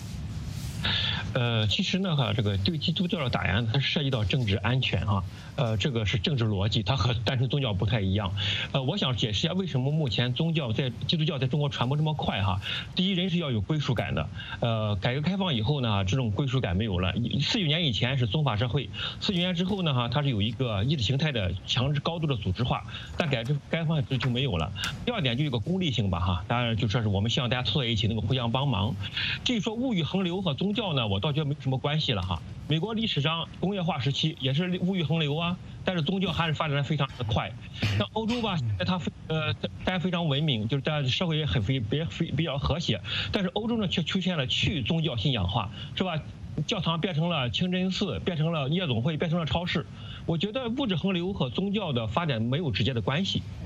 呃，其实呢，哈，这个对基督教的打压，它涉及到政治安全哈，呃，这个是政治逻辑，它和单纯宗教不太一样。呃，我想解释一下为什么目前宗教在基督教在中国传播这么快哈。第一，人是要有归属感的。呃，改革开放以后呢，这种归属感没有了。四九年以前是宗法社会，四九年之后呢，哈，它是有一个意识形态的强制高度的组织化，但改革开放之后就没有了。第二点就有个功利性吧哈，当然就说是我们希望大家凑在一起能够互相帮忙。至于说物欲横流和宗教呢，我倒觉得没什么关系了哈。美国历史上工业化时期也是物欲横流啊，但是宗教还是发展的非常的快。像欧洲吧，现在它呃大家非常文明，就是大家社会也很非比比比较和谐，但是欧洲呢却出现了去宗教信仰化，是吧？教堂变成了清真寺，变成了夜总会，变成了超市。我觉得物质横流和宗教的发展没有直接的关系啊。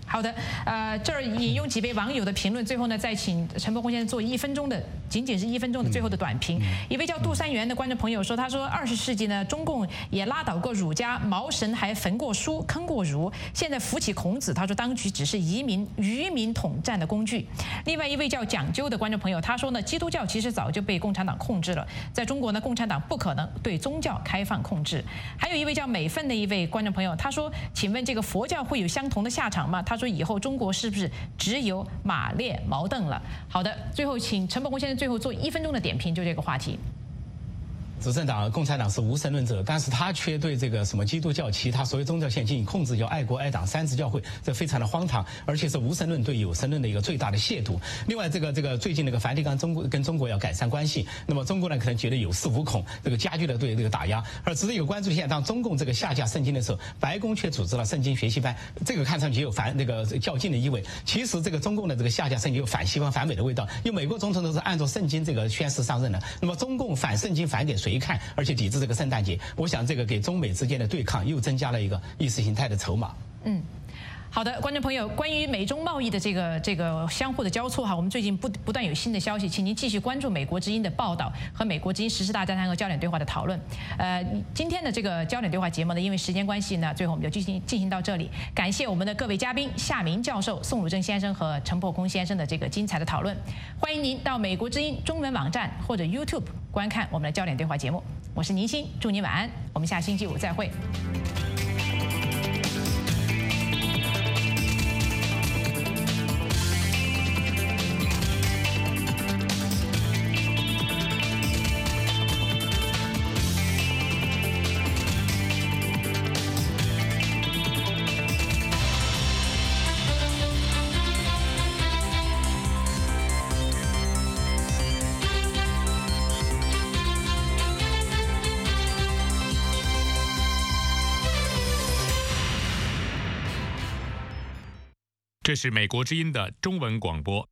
好的，呃，这儿引用几位网友的评论，最后呢，再请陈伯宏先生做一分钟的，仅仅是一分钟的最后的短评。一位叫杜三元的观众朋友说，他说二十世纪呢，中共也拉倒过儒家，毛神还焚过书，坑过儒，现在扶起孔子，他说当局只是移民愚民统战的工具。另外一位叫讲究的观众朋友，他说呢，基督教其实早就被共产党控制了，在中国呢，共产党不可能对宗教开放控制。还有一位叫美分的一位观众朋友，他说，请问这个佛教会有相同的下场吗？他说以后中国是不是只有马列毛邓了？好的，最后请陈伯宏先生最后做一分钟的点评，就这个话题。 执政党共产党是无神论者，但是他却对这个什么基督教、其他所有宗教线进行控制，叫爱国爱党三自教会，这非常的荒唐，而且是无神论对有神论的一个最大的亵渎。另外，这个这个最近那个梵蒂冈中国跟中国要改善关系，那么中国呢可能觉得有恃无恐，这个加剧了对这个打压。而值得有关注的现，当中共这个下架圣经的时候，白宫却组织了圣经学习班，这个看上去有反那个较劲的意味。其实这个中共的这个下架圣经有反西方反美的味道，因为美国总统都是按照圣经这个宣誓上任的，那么中共反圣经反给谁看？而且抵制这个圣诞节，我想这个给中美之间的对抗又增加了一个意识形态的筹码。 嗯。好的，观众朋友，关于美中贸易的这个这个相互的交错哈，我们最近不不断有新的消息，请您继续关注美国之音的报道和美国之音时事大家谈和焦点对话的讨论。呃，今天的这个焦点对话节目呢，因为时间关系呢，最后我们就进行进行到这里。感谢我们的各位嘉宾夏明教授、宋汝正先生和陈伯宏先生的这个精彩的讨论。欢迎您到美国之音中文网站或者 YouTube 观看我们的焦点对话节目。我是宁欣，祝您晚安，我们下星期五再会。 这是美国之音的中文广播。